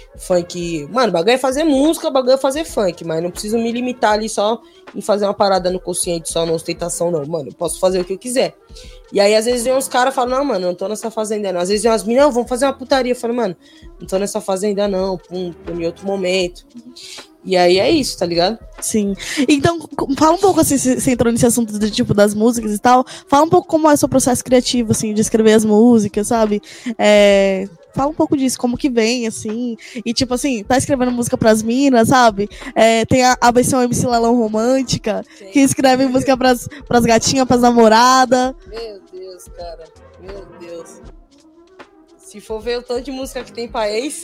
funk. Mano, o bagulho é fazer música, o bagulho é fazer funk, mas não preciso me limitar ali só em fazer uma parada no consciente, só na ostentação, não. Mano, eu posso fazer o que eu quiser. E aí, às vezes, vem uns caras e falam, não, mano, não tô nessa fase ainda, não. Às vezes, vem umas meninas, não, vamos fazer uma putaria. Eu falo, mano, não tô nessa fase ainda, não, pum, tô em outro momento. E aí é isso, tá ligado? Sim. Então, fala um pouco, assim, você entrou nesse assunto do tipo das músicas e tal, fala um pouco como é o seu processo criativo, assim, de escrever as músicas, sabe? É... Fala um pouco disso, como que vem, assim, e tipo assim, tá escrevendo música pras minas, sabe? É, tem a, a versão M C Lalão romântica, Sim. que escreve música pras, pras gatinhas, pras namoradas. Meu Deus, cara, meu Deus. Se for ver o tanto de música que tem pra ex...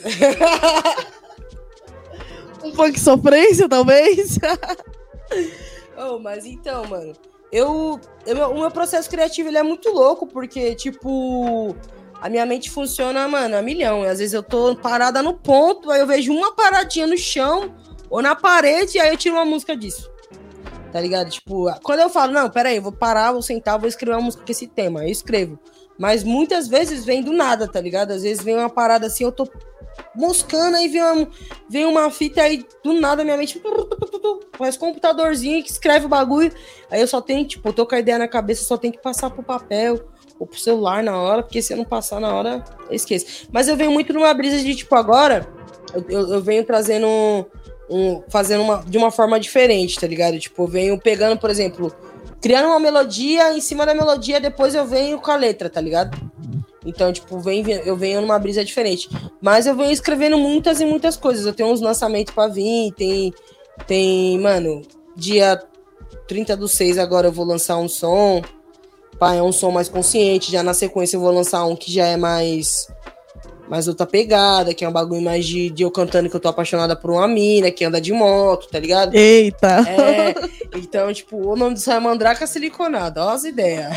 um funk sofrência, talvez? Oh, mas então, mano, eu, eu... O meu processo criativo, ele é muito louco, porque, tipo... A minha mente funciona, mano, a milhão. E às vezes eu tô parada no ponto, aí eu vejo uma paradinha no chão ou na parede, e aí eu tiro uma música disso. Tá ligado? Tipo, quando eu falo, não, peraí, eu vou parar, vou sentar, vou escrever uma música com esse tema. Eu escrevo. Mas muitas vezes vem do nada, tá ligado? Às vezes vem uma parada assim, eu tô moscando, aí vem uma, vem uma fita, aí do nada minha mente faz computadorzinho que escreve o bagulho. Aí eu só tenho, tipo, eu tô com a ideia na cabeça, só tenho que passar pro papel ou pro celular na hora, porque se eu não passar na hora, eu esqueço. Mas eu venho muito numa brisa de, tipo, agora, eu, eu, eu venho trazendo um, um fazendo uma, de uma forma diferente, tá ligado? Tipo, eu venho pegando, por exemplo, criando uma melodia, em cima da melodia, depois eu venho com a letra, tá ligado? Então, tipo, vem, eu venho numa brisa diferente. Mas eu venho escrevendo muitas e muitas coisas. Eu tenho uns lançamentos pra vir, tem, tem, mano, dia trinta do seis agora eu vou lançar um som. Pá, é um som mais consciente. Já na sequência eu vou lançar um que já é mais, mais outra pegada, que é um bagulho mais de, de eu cantando que eu tô apaixonada por uma mina que anda de moto, tá ligado? Eita! É, então, tipo, o nome disso é Mandraka Siliconada, ó as ideias.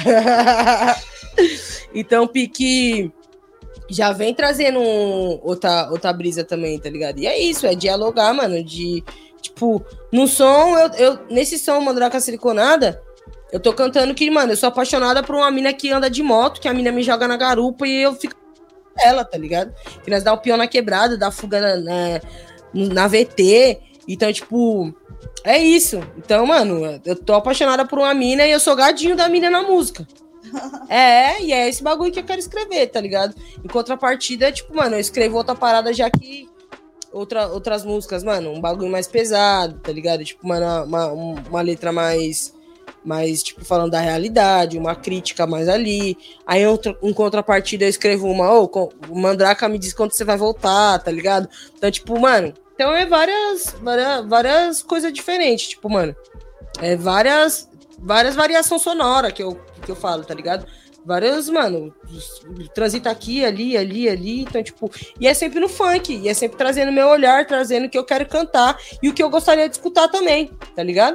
Então, Pique já vem trazendo um, outra, outra brisa também, tá ligado? E é isso, é dialogar, mano, de, tipo, no som, eu, eu nesse som Mandraka Siliconada, eu tô cantando que, mano, eu sou apaixonada por uma mina que anda de moto, que a mina me joga na garupa e eu fico com ela, tá ligado? Que nós dá o peão na quebrada, dá fuga na, na, na V T. Então, tipo, é isso. Então, mano, eu tô apaixonada por uma mina e eu sou gadinho da mina na música. É, e é esse bagulho que eu quero escrever, tá ligado? Em contrapartida, tipo, mano, eu escrevo outra parada já que... Outra, outras músicas, mano, um bagulho mais pesado, tá ligado? Tipo, mano, uma, uma letra mais... Mas, tipo, falando da realidade, uma crítica mais ali. Aí, outra, em contrapartida, eu escrevo uma, ô, oh, o Mandraka me diz quando você vai voltar, tá ligado? Então, tipo, mano, então é várias, várias, várias coisas diferentes, tipo, mano, é várias, várias variações sonoras que eu, que eu falo, tá ligado? Várias, mano, transita aqui, ali, ali, ali, então, tipo, e é sempre no funk, e é sempre trazendo meu olhar, trazendo o que eu quero cantar e o que eu gostaria de escutar também, tá ligado?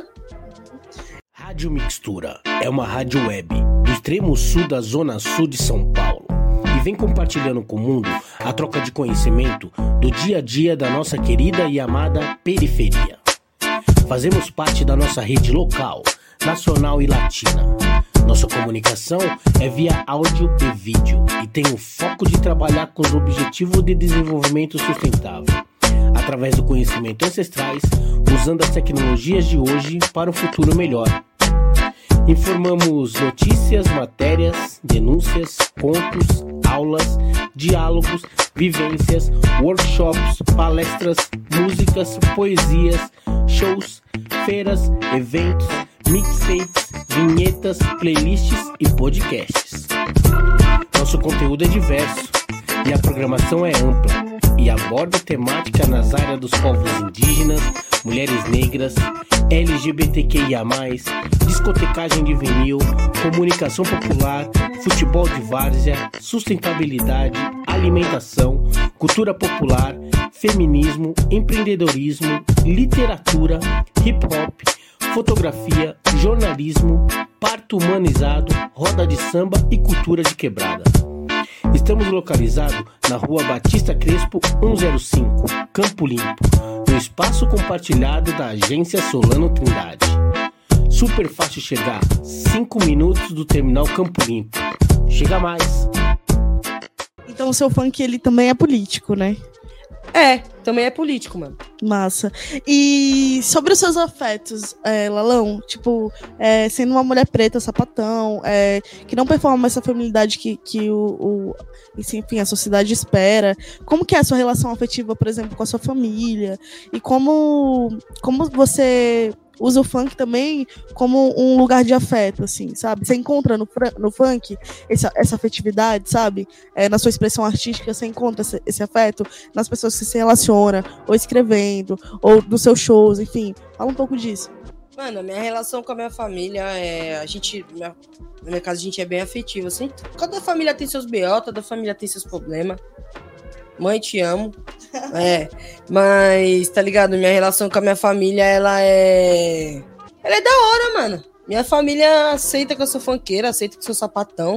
Rádio Mixtura é uma rádio web do extremo sul da zona sul de São Paulo e vem compartilhando com o mundo a troca de conhecimento do dia a dia da nossa querida e amada periferia. Fazemos parte da nossa rede local, nacional e latina. Nossa comunicação é via áudio e vídeo e tem o foco de trabalhar com os objetivos de desenvolvimento sustentável, através do conhecimento ancestrais, usando as tecnologias de hoje para um futuro melhor. Informamos notícias, matérias, denúncias, contos, aulas, diálogos, vivências, workshops, palestras, músicas, poesias, shows, feiras, eventos, mixtapes, vinhetas, playlists e podcasts. Nosso conteúdo é diverso e a programação é ampla e aborda temática nas áreas dos povos indígenas, mulheres negras, L G B T Q I A mais, discotecagem de vinil, comunicação popular, futebol de várzea, sustentabilidade, alimentação, cultura popular, feminismo, empreendedorismo, literatura, hip-hop, fotografia, jornalismo, parto humanizado, roda de samba e cultura de quebrada. Estamos localizados na Rua Batista Crespo cento e cinco, Campo Limpo, no espaço compartilhado da Agência Solano Trindade. Super fácil chegar, cinco minutos do terminal Campo Limpo. Chega mais! Então o seu funk, ele também é político, né? É, também é político, mano. Massa. E sobre os seus afetos, é, Lalão, tipo, é, sendo uma mulher preta, sapatão, é, que não performa essa feminilidade que, que o, o enfim, a sociedade espera, como que é a sua relação afetiva, por exemplo, com a sua família? E como, como você usa o funk também como um lugar de afeto, assim, sabe? Você encontra no, no funk essa, essa afetividade, sabe? É, na sua expressão artística, você encontra esse, esse afeto nas pessoas que se relacionam, ou escrevendo, ou nos seus shows, enfim. Fala um pouco disso. Mano, a minha relação com a minha família é... A gente... Minha, na minha casa, a gente é bem afetivo, assim. Cada família tem seus B O, toda família tem seus problemas. Mãe, te amo. É, mas, tá ligado? Minha relação com a minha família, ela é... Ela é da hora, mano. Minha família aceita que eu sou funkeira, aceita que eu sou sapatão.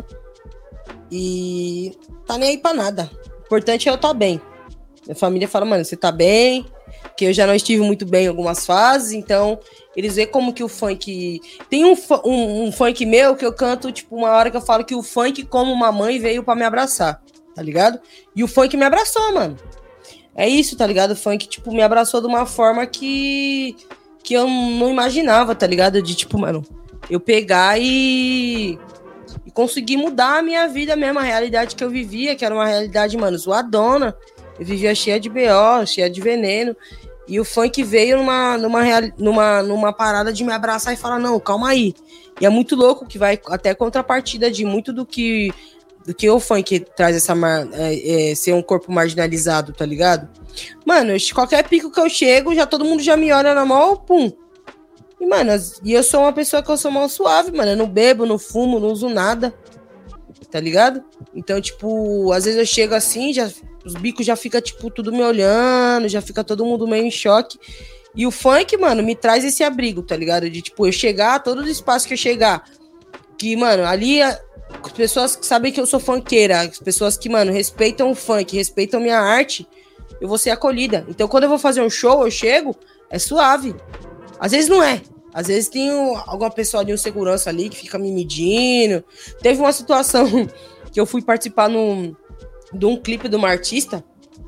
E tá nem aí pra nada. O importante é eu estar bem. Minha família fala, mano, você tá bem? Que eu já não estive muito bem em algumas fases, então eles veem como que o funk... Tem um, um, um funk meu que eu canto, tipo, uma hora que eu falo que o funk, como uma mãe, veio pra me abraçar, tá ligado? E o funk me abraçou, mano. É isso, tá ligado? O funk, tipo, me abraçou de uma forma que... que eu não imaginava, tá ligado? De, tipo, mano, eu pegar e... e conseguir mudar a minha vida mesmo, a realidade que eu vivia, que era uma realidade, mano, zoadona. Eu vivia cheia de B O, cheia de veneno. E o funk veio numa, numa, numa, numa parada de me abraçar e falar, não, calma aí. E é muito louco que vai até contrapartida de muito do que, do que o funk traz essa é, é, ser um corpo marginalizado, tá ligado? Mano, eu, qualquer pico que eu chego, já todo mundo já me olha na mão, pum. E, mano, e eu sou uma pessoa que eu sou mal suave, mano. Eu não bebo, não fumo, não uso nada. Tá ligado? Então, tipo, às vezes eu chego assim, já... Os bicos já fica, tipo, tudo me olhando, já fica todo mundo meio em choque. E o funk, mano, me traz esse abrigo, tá ligado? De, tipo, eu chegar, todos os espaços que eu chegar, que, mano, ali, as pessoas que sabem que eu sou funkeira, as pessoas que, mano, respeitam o funk, respeitam minha arte, eu vou ser acolhida. Então, quando eu vou fazer um show, eu chego, é suave. Às vezes não é. Às vezes tem um, alguma pessoa de um segurança ali que fica me medindo. Teve uma situação que eu fui participar num... de um clipe de uma artista,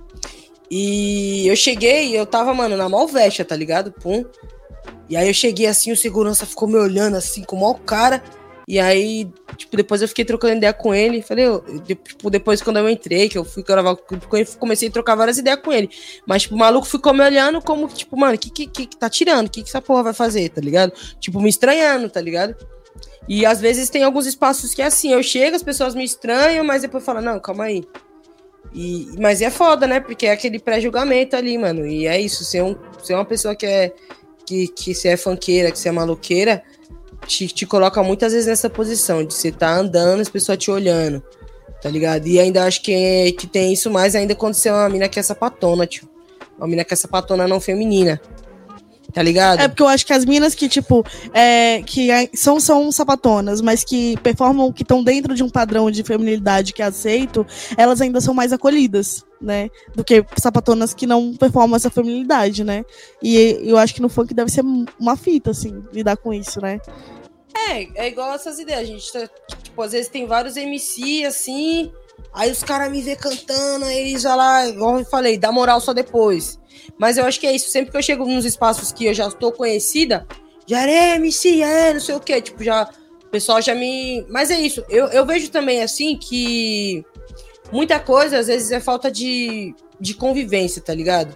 e eu cheguei, eu tava, mano, na malvecha, tá ligado? Pum. E aí eu cheguei assim, o segurança ficou me olhando assim, com o maior cara, e aí, tipo, depois eu fiquei trocando ideia com ele, falei, eu, tipo, depois quando eu entrei, que eu fui gravar o clipe com ele, comecei a trocar várias ideias com ele, mas, tipo, o maluco ficou me olhando como, tipo, mano, que que, que tá tirando? O que que essa porra vai fazer, tá ligado? Tipo, me estranhando, tá ligado? E às vezes tem alguns espaços que é assim, eu chego, as pessoas me estranham, mas depois falam, não, calma aí. E, mas é foda, né? Porque é aquele pré-julgamento ali, mano. E é isso, ser, um, ser uma pessoa que é que, que você é funkeira, que você é maloqueira, te, te coloca muitas vezes nessa posição de você tá andando, as pessoas te olhando, tá ligado? E ainda acho que, é, que tem isso mais ainda quando você é uma mina que é sapatona, tio. Uma mina que é sapatona não feminina. Tá ligado? É porque eu acho que as minas que, tipo, é, que é, são, são sapatonas, mas que performam, que estão dentro de um padrão de feminilidade que é aceito, elas ainda são mais acolhidas, né? Do que sapatonas que não performam essa feminilidade, né? E eu acho que no funk deve ser uma fita, assim, lidar com isso, né? É, é igual essas ideias, a gente tá, tipo, às vezes tem vários M C, assim, aí os caras me vê cantando, aí eles já lá, igual eu falei, dá moral só depois. Mas eu acho que é isso, sempre que eu chego nos espaços que eu já estou conhecida, já é M C, é, não sei o quê, tipo, já, o pessoal já me... Mas é isso, eu, eu vejo também, assim, que muita coisa, às vezes, é falta de, de convivência, tá ligado?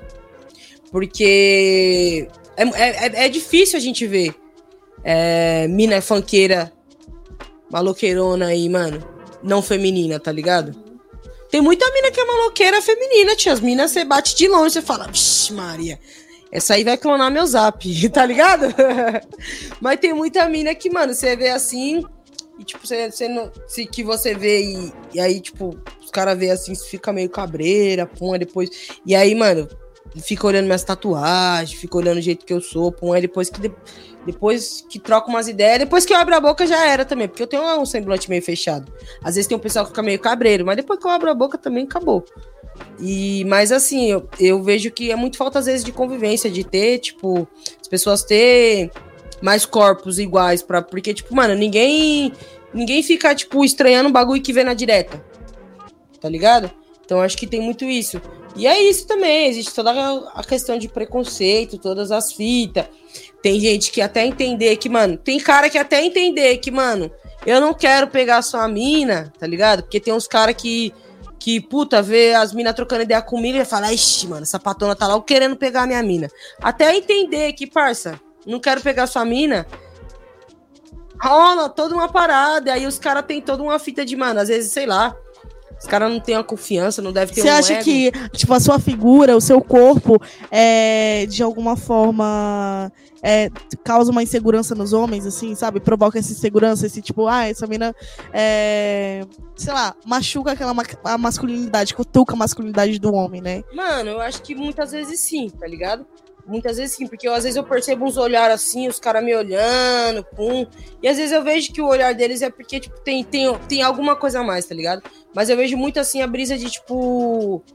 Porque é, é, é difícil a gente ver é, mina funkeira, maloqueirona aí, mano, não feminina, tá ligado? Tem muita mina que é maloqueira feminina, tia. As minas você bate de longe, você fala, vixe, Maria, essa aí vai clonar meu zap, tá ligado? Mas tem muita mina que, mano, você vê assim, e tipo, você, você não, se, que você vê e, e aí, tipo, os caras vê assim, fica meio cabreira, pum, aí depois. E aí, mano, fica olhando minhas tatuagens, fica olhando o jeito que eu sou, pum, aí depois que. De, Depois que troca umas ideias, depois que eu abro a boca já era também, porque eu tenho um semblante meio fechado. Às vezes tem um pessoal que fica meio cabreiro, mas depois que eu abro a boca também acabou. E, mas assim, eu, eu vejo que é muito falta às vezes de convivência, de ter, tipo, as pessoas ter mais corpos iguais, pra, porque, tipo, mano, ninguém, ninguém fica, tipo, estranhando um bagulho que vê na direta, tá ligado? Então acho que tem muito isso. E é isso também, existe toda a questão de preconceito, todas as fitas. Tem gente que até entender que, mano, tem cara que até entender que, mano, eu não quero pegar sua mina, tá ligado? Porque tem uns caras que, que, puta, vê as minas trocando ideia comigo e fala, ixi, mano, essa patona tá lá querendo pegar a minha mina. Até entender que, parça, não quero pegar sua mina, rola toda uma parada, e aí os caras têm toda uma fita de, mano, às vezes, sei lá, os caras não têm uma confiança, não deve ter um Você acha ego. que, tipo, a sua figura, o seu corpo, é, de alguma forma, é, causa uma insegurança nos homens, assim, sabe? Provoca essa insegurança, esse tipo, ah, essa mina, é, sei lá, machuca aquela ma- a masculinidade, cutuca a masculinidade do homem, né? Mano, eu acho que muitas vezes sim, tá ligado? Muitas vezes sim, porque eu, às vezes eu percebo uns olhares assim, os caras me olhando, pum. E às vezes eu vejo que o olhar deles é porque, tipo, tem, tem, tem alguma coisa a mais, tá ligado? Mas eu vejo muito assim a brisa de, tipo.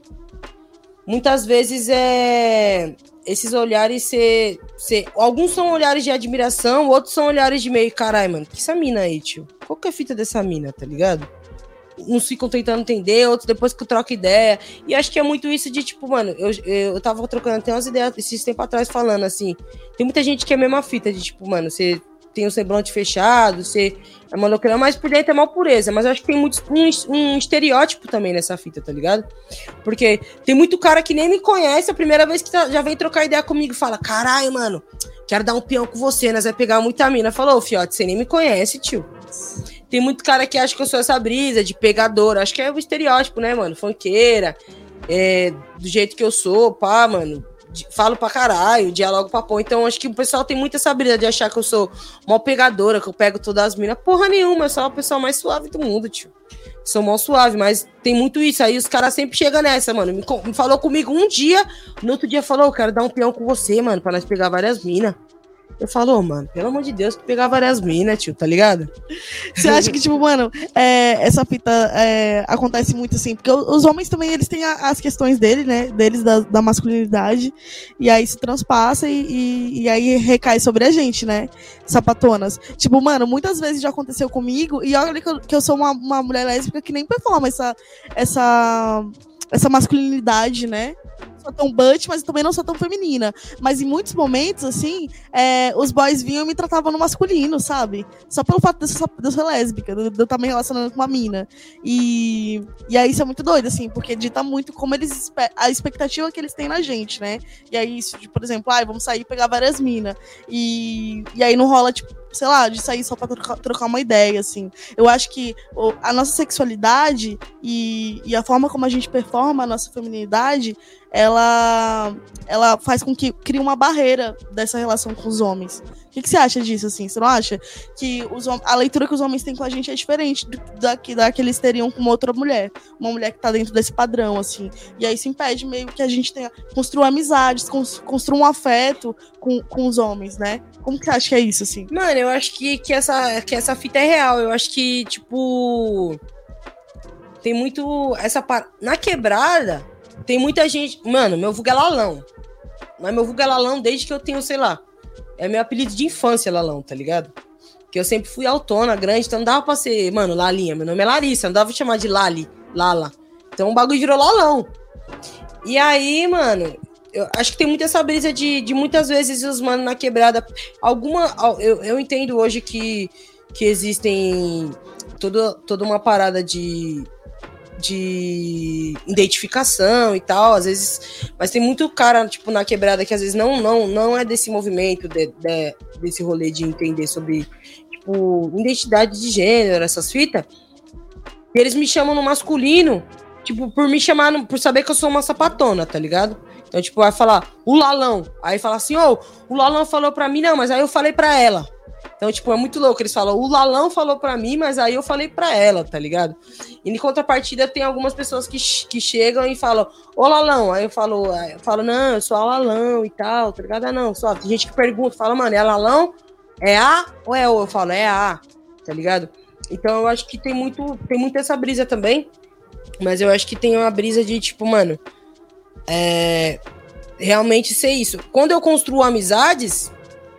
Muitas vezes é. Esses olhares ser, ser. Alguns são olhares de admiração, outros são olhares de meio, caralho, mano, que essa mina aí, tio? Qual que é a fita dessa mina, tá ligado? Uns ficam tentando entender, outros depois que troca ideia. E acho que é muito isso de, tipo, mano, eu, eu, eu tava trocando até umas ideias esses tempos atrás falando, assim, tem muita gente que é a mesma fita de, tipo, mano, você tem um semblante fechado, você é maloqueira, mas por dentro é mal pureza. Mas eu acho que tem muito, um, um estereótipo também nessa fita, tá ligado? Porque tem muito cara que nem me conhece, a primeira vez que tá, já vem trocar ideia comigo e fala, caralho, mano, quero dar um peão com você, nós vai pegar muita mina. Falou, fiote, você nem me conhece, tio. Tem muito cara que acha que eu sou essa brisa de pegadora. Acho que é o estereótipo, né, mano? Funkeira, é, do jeito que eu sou, pá, mano. De, falo pra caralho, dialogo pra pôr. Então, acho que o pessoal tem muito essa brisa de achar que eu sou mó pegadora, que eu pego todas as minas. Porra nenhuma, eu sou a pessoa mais suave do mundo, tio. Sou mó suave, mas tem muito isso. Aí os caras sempre chegam nessa, mano. Me, me falou comigo um dia, no outro dia falou, eu quero dar um peão com você, mano, pra nós pegar várias minas. Eu falo, oh, mano, pelo amor de Deus, que pegar várias minas, tio, tá ligado? Você acha que, tipo, mano, é, essa fita é, acontece muito assim, porque os homens também, eles têm a, as questões dele, né, deles, da, da masculinidade, e aí se transpassa e, e, e aí recai sobre a gente, né, sapatonas. Tipo, mano, muitas vezes já aconteceu comigo, e olha que eu, que eu sou uma, uma mulher lésbica que nem performa essa, essa, essa masculinidade, né, sou tão butch, mas também não sou tão feminina. Mas em muitos momentos, assim, é, os boys vinham e me tratavam no masculino, sabe? Só pelo fato de eu ser, de eu ser lésbica, de eu estar me relacionando com uma mina. E, e aí isso é muito doido, assim, porque dita muito como eles... a expectativa que eles têm na gente, né? E aí isso, de, por exemplo, ah, vamos sair e pegar várias minas. E, e aí não rola, tipo, sei lá, de sair só pra trocar, trocar uma ideia, assim. Eu acho que o, a nossa sexualidade e, e a forma como a gente performa a nossa feminilidade, ela, ela faz com que crie uma barreira dessa relação com os homens. O que, que você acha disso, assim? Você não acha que os, a leitura que os homens têm com a gente é diferente da, da que eles teriam com uma outra mulher? Uma mulher que tá dentro desse padrão, assim. E aí isso impede meio que a gente tenha, construa amizades, construa um afeto com, com os homens, né? Como que você acha que é isso, assim? Mano, eu acho que, que, essa, que essa fita é real. Eu acho que, tipo... Tem muito... essa par... Na quebrada, tem muita gente... Mano, meu vulgo é Lalão. Mas meu vulgo é Lalão desde que eu tenho, sei lá... É meu apelido de infância, Lalão, tá ligado? Porque eu sempre fui autona, grande, então não dava pra ser... Mano, Lalinha. Meu nome é Larissa, não dava pra chamar de Lali, Lala. Então o bagulho virou Lalão. E aí, mano... Eu acho que tem muita essa brisa de, de muitas vezes os manos na quebrada. Alguma. Eu, eu entendo hoje que, que existem toda, toda uma parada de, de identificação e tal, às vezes. Mas tem muito cara, tipo, na quebrada que às vezes não, não, não é desse movimento, de, de, desse rolê de entender sobre, tipo, identidade de gênero, essas fitas. E eles me chamam no masculino, tipo, por me chamar, no, por saber que eu sou uma sapatona, tá ligado? Então, tipo, vai falar, o Lalão. Aí fala assim, ô, oh, o Lalão falou pra mim, não, mas aí eu falei pra ela. Então, tipo, é muito louco. Eles falam, o Lalão falou pra mim, mas aí eu falei pra ela, tá ligado? E em contrapartida, tem algumas pessoas que, que chegam e falam, ô, Lalão. Aí eu falo, aí eu falo, não, eu sou a Lalão e tal, tá ligado? Ah, não, só. Tem gente que pergunta, fala, mano, é Lalão? É A ou é O? Eu falo, é A, tá ligado? Então, eu acho que tem muito, tem muito essa brisa também. Mas eu acho que tem uma brisa de, tipo, mano... É, realmente ser isso. Quando eu construo amizades,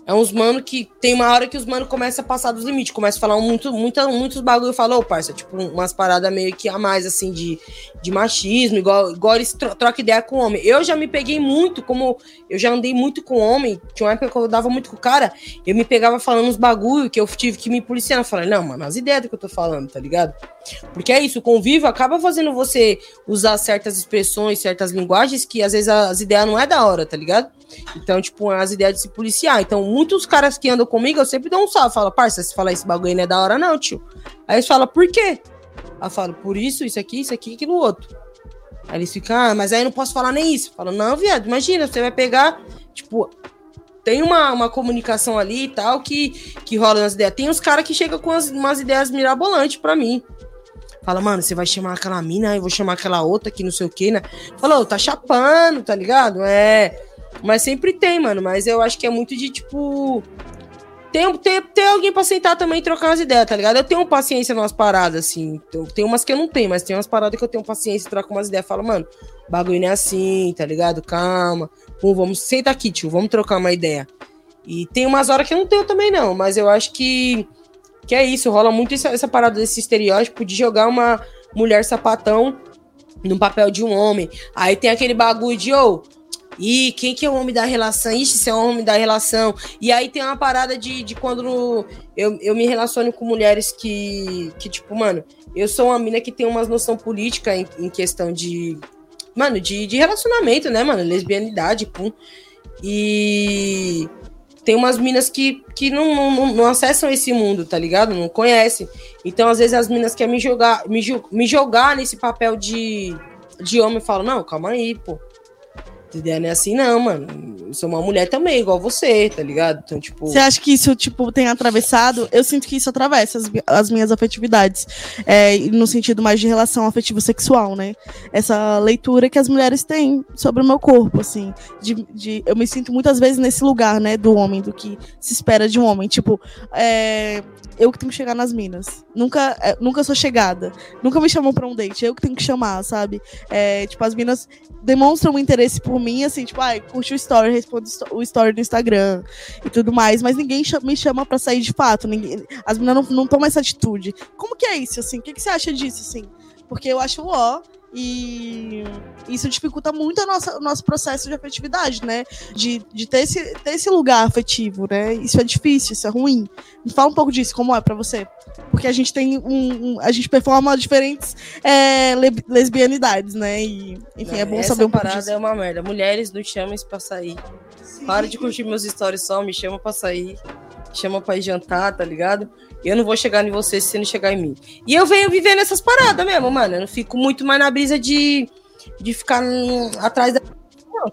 É uns mano que tem uma hora que os mano começam a passar dos limites, começam a falar muito, muito, muitos bagulho e falam, ô, parça, tipo, umas paradas meio que a mais, assim, de, de machismo, igual, igual eles tro- trocam ideia com homem. Eu já me peguei muito, como eu já andei muito com homem, tinha uma época que eu dava muito com o cara, eu me pegava falando uns bagulho que eu tive que me policiar. Eu falei, não, mano, as ideias do que eu tô falando, tá ligado? Porque é isso, o convívio acaba fazendo você usar certas expressões, certas linguagens que às vezes as ideias não é da hora, tá ligado? Então, tipo, as ideias de se policiar. Então, muitos caras que andam comigo, eu sempre dou um salve. Falo, parça, se falar esse bagulho aí não é da hora não, tio. Aí eles falam, por quê? Aí eu falo, por isso, isso aqui, isso aqui, aquilo outro. Aí eles ficam, ah, mas aí eu não posso falar nem isso. Eu falo, não, viado, imagina, você vai pegar, tipo... Tem uma, uma comunicação ali e tal que, que rola nas ideias. Tem uns caras que chegam com as, umas ideias mirabolantes pra mim. Fala, mano, você vai chamar aquela mina, eu vou chamar aquela outra que não sei o que, né? Falou, tá chapando, tá ligado? É... Mas sempre tem, mano. Mas eu acho que é muito de, tipo... Tem, tem, tem alguém pra sentar também e trocar umas ideias, tá ligado? Eu tenho paciência nas paradas, assim. Tem umas que eu não tenho, mas tem umas paradas que eu tenho paciência e troco umas ideias. Falo, mano, o bagulho não é assim, tá ligado? Calma. Pô, vamos... Senta aqui, tio. Vamos trocar uma ideia. E tem umas horas que eu não tenho também, não. Mas eu acho que... Que é isso. Rola muito essa, essa parada desse estereótipo de jogar uma mulher sapatão no papel de um homem. Aí tem aquele bagulho de, ô... Oh, e quem que é o homem da relação? Ixi, você é o homem da relação. E aí tem uma parada de, de quando no, eu, eu me relaciono com mulheres que, que, tipo, mano, eu sou uma mina que tem umas noção política em, em questão de, mano, de, de relacionamento, né, mano? Lesbianidade, pum. E tem umas minas que, que não, não, não acessam esse mundo, tá ligado? Não conhecem. Então, às vezes, as minas querem me jogar, me, me jogar nesse papel de, de homem e falam, não, calma aí, pô. Ideia não é assim, não, mano. Eu sou uma mulher também, igual você, tá ligado? Então, tipo... Você acha que isso, tipo, tem atravessado? Eu sinto que isso atravessa as, as minhas afetividades. É, no sentido mais de relação afetivo-sexual, né? Essa leitura que as mulheres têm sobre o meu corpo, assim. De, de, eu me sinto muitas vezes nesse lugar, né, do homem, do que se espera de um homem. Tipo, é, eu que tenho que chegar nas minas. Nunca, é, nunca sou chegada. Nunca me chamam pra um date. Eu que tenho que chamar, sabe? É, tipo, as minas demonstram um interesse por mim, assim, tipo, ai, curte o story, responde o story do Instagram e tudo mais, mas ninguém me chama pra sair de fato, ninguém, as meninas não, não tomam essa atitude. Como que é isso, assim? O que, que você acha disso, assim? Porque eu acho ó, e isso dificulta muito a nossa, o nosso processo de afetividade, né? De, de ter, esse, ter esse lugar afetivo, né? Isso é difícil, isso é ruim. Me fala um pouco disso, como é pra você? Porque a gente tem um... um a gente performa diferentes é, le, lesbianidades, né? E, enfim, não, é bom saber um pouco disso. Essa parada é uma merda. Mulheres, não chamem pra sair. Sim. Para de curtir meus stories só, me chama pra sair. Chama pra ir jantar, tá ligado? Eu não vou chegar em você se você não chegar em mim. E eu venho vivendo essas paradas mesmo, mano. Eu não fico muito mais na brisa de, de ficar no, atrás da... Não.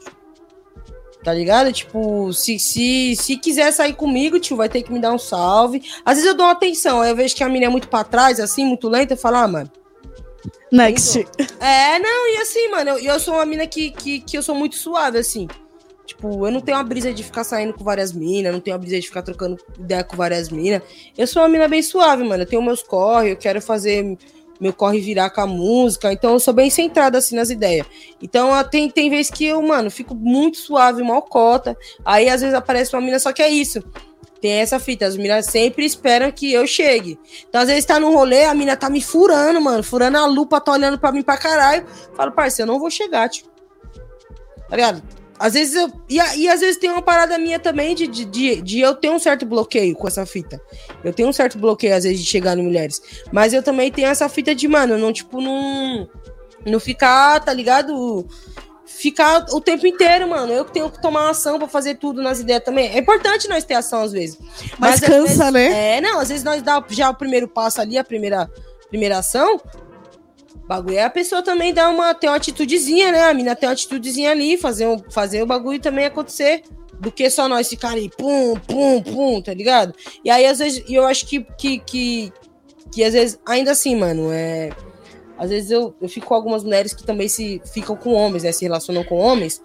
Tá ligado? Tipo, se, se, se quiser sair comigo, tio, vai ter que me dar um salve. Às vezes eu dou uma atenção, aí eu vejo que a menina é muito pra trás, assim, muito lenta, eu falo, ah, mano. Next. É, não, e assim, mano, eu, eu sou uma mina que, que, que eu sou muito suave, assim. Tipo, eu não tenho uma brisa de ficar saindo com várias minas, não tenho uma brisa de ficar trocando ideia com várias minas. Eu sou uma mina bem suave, mano. Eu tenho meus corre, eu quero fazer meu corre virar com a música. Então, eu sou bem centrada, assim, nas ideias. Então, tem, tem vezes que eu, mano, fico muito suave, mal cota. Aí, às vezes, aparece uma mina, só que é isso. Tem essa fita, as minas sempre esperam que eu chegue. Então, às vezes, tá no rolê, a mina tá me furando, mano. Furando a lupa, tá olhando pra mim pra caralho. Falo, parceiro, eu não vou chegar, tio. Tá ligado? Às vezes eu. E, e às vezes tem uma parada minha também de, de, de, de eu ter um certo bloqueio com essa fita. Eu tenho um certo bloqueio, às vezes, de chegar em mulheres. Mas eu também tenho essa fita de, mano, não, tipo, não. Não ficar, tá ligado? Ficar o tempo inteiro, mano. Eu que tenho que tomar ação pra fazer tudo nas ideias também. É importante nós ter ação, às vezes. Mas, Mas cansa, vezes, né? É, não, às vezes nós dá já o primeiro passo ali, a primeira, primeira ação. O bagulho é a pessoa também dar uma, ter uma atitudezinha, né? A mina tem uma atitudezinha ali, fazer, um, fazer o bagulho também acontecer, do que só nós ficar aí, pum, pum, pum, tá ligado? E aí, às vezes, eu acho que, que, que, que às vezes, ainda assim, mano, é... Às vezes eu, eu fico com algumas mulheres que também se ficam com homens, né? Se relacionam com homens.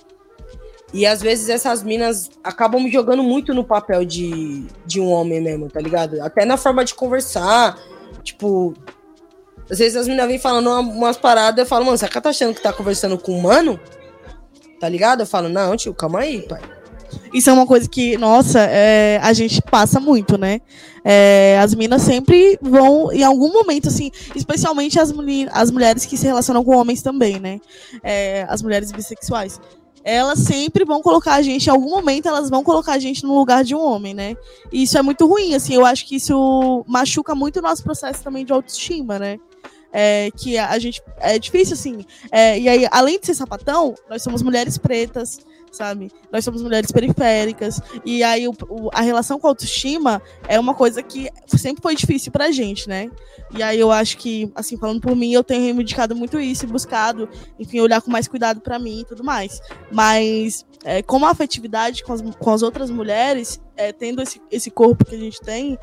E às vezes essas minas acabam me jogando muito no papel de, de um homem mesmo, tá ligado? Até na forma de conversar, tipo... Às vezes as meninas vêm falando umas paradas, eu falo, mano, você tá achando que tá conversando com um mano? Tá ligado? Eu falo, não, tio, calma aí, pai. Isso é uma coisa que, nossa, é, a gente passa muito, né? É, as minas sempre vão, em algum momento, assim, especialmente as, muli- as mulheres que se relacionam com homens também, né? É, as mulheres bissexuais. Elas sempre vão colocar a gente, em algum momento, elas vão colocar a gente no lugar de um homem, né? E isso é muito ruim, assim, eu acho que isso machuca muito o nosso processo também de autoestima, né? É, que a gente, é difícil, assim, é, e aí, além de ser sapatão, nós somos mulheres pretas, sabe? Nós somos mulheres periféricas, e aí o, o, a relação com a autoestima é uma coisa que sempre foi difícil pra gente, né? E aí eu acho que, assim, falando por mim, eu tenho reivindicado muito isso e buscado, enfim, olhar com mais cuidado pra mim e tudo mais. Mas, é, como a afetividade com as, com as outras mulheres, é, tendo esse, esse corpo que a gente tem,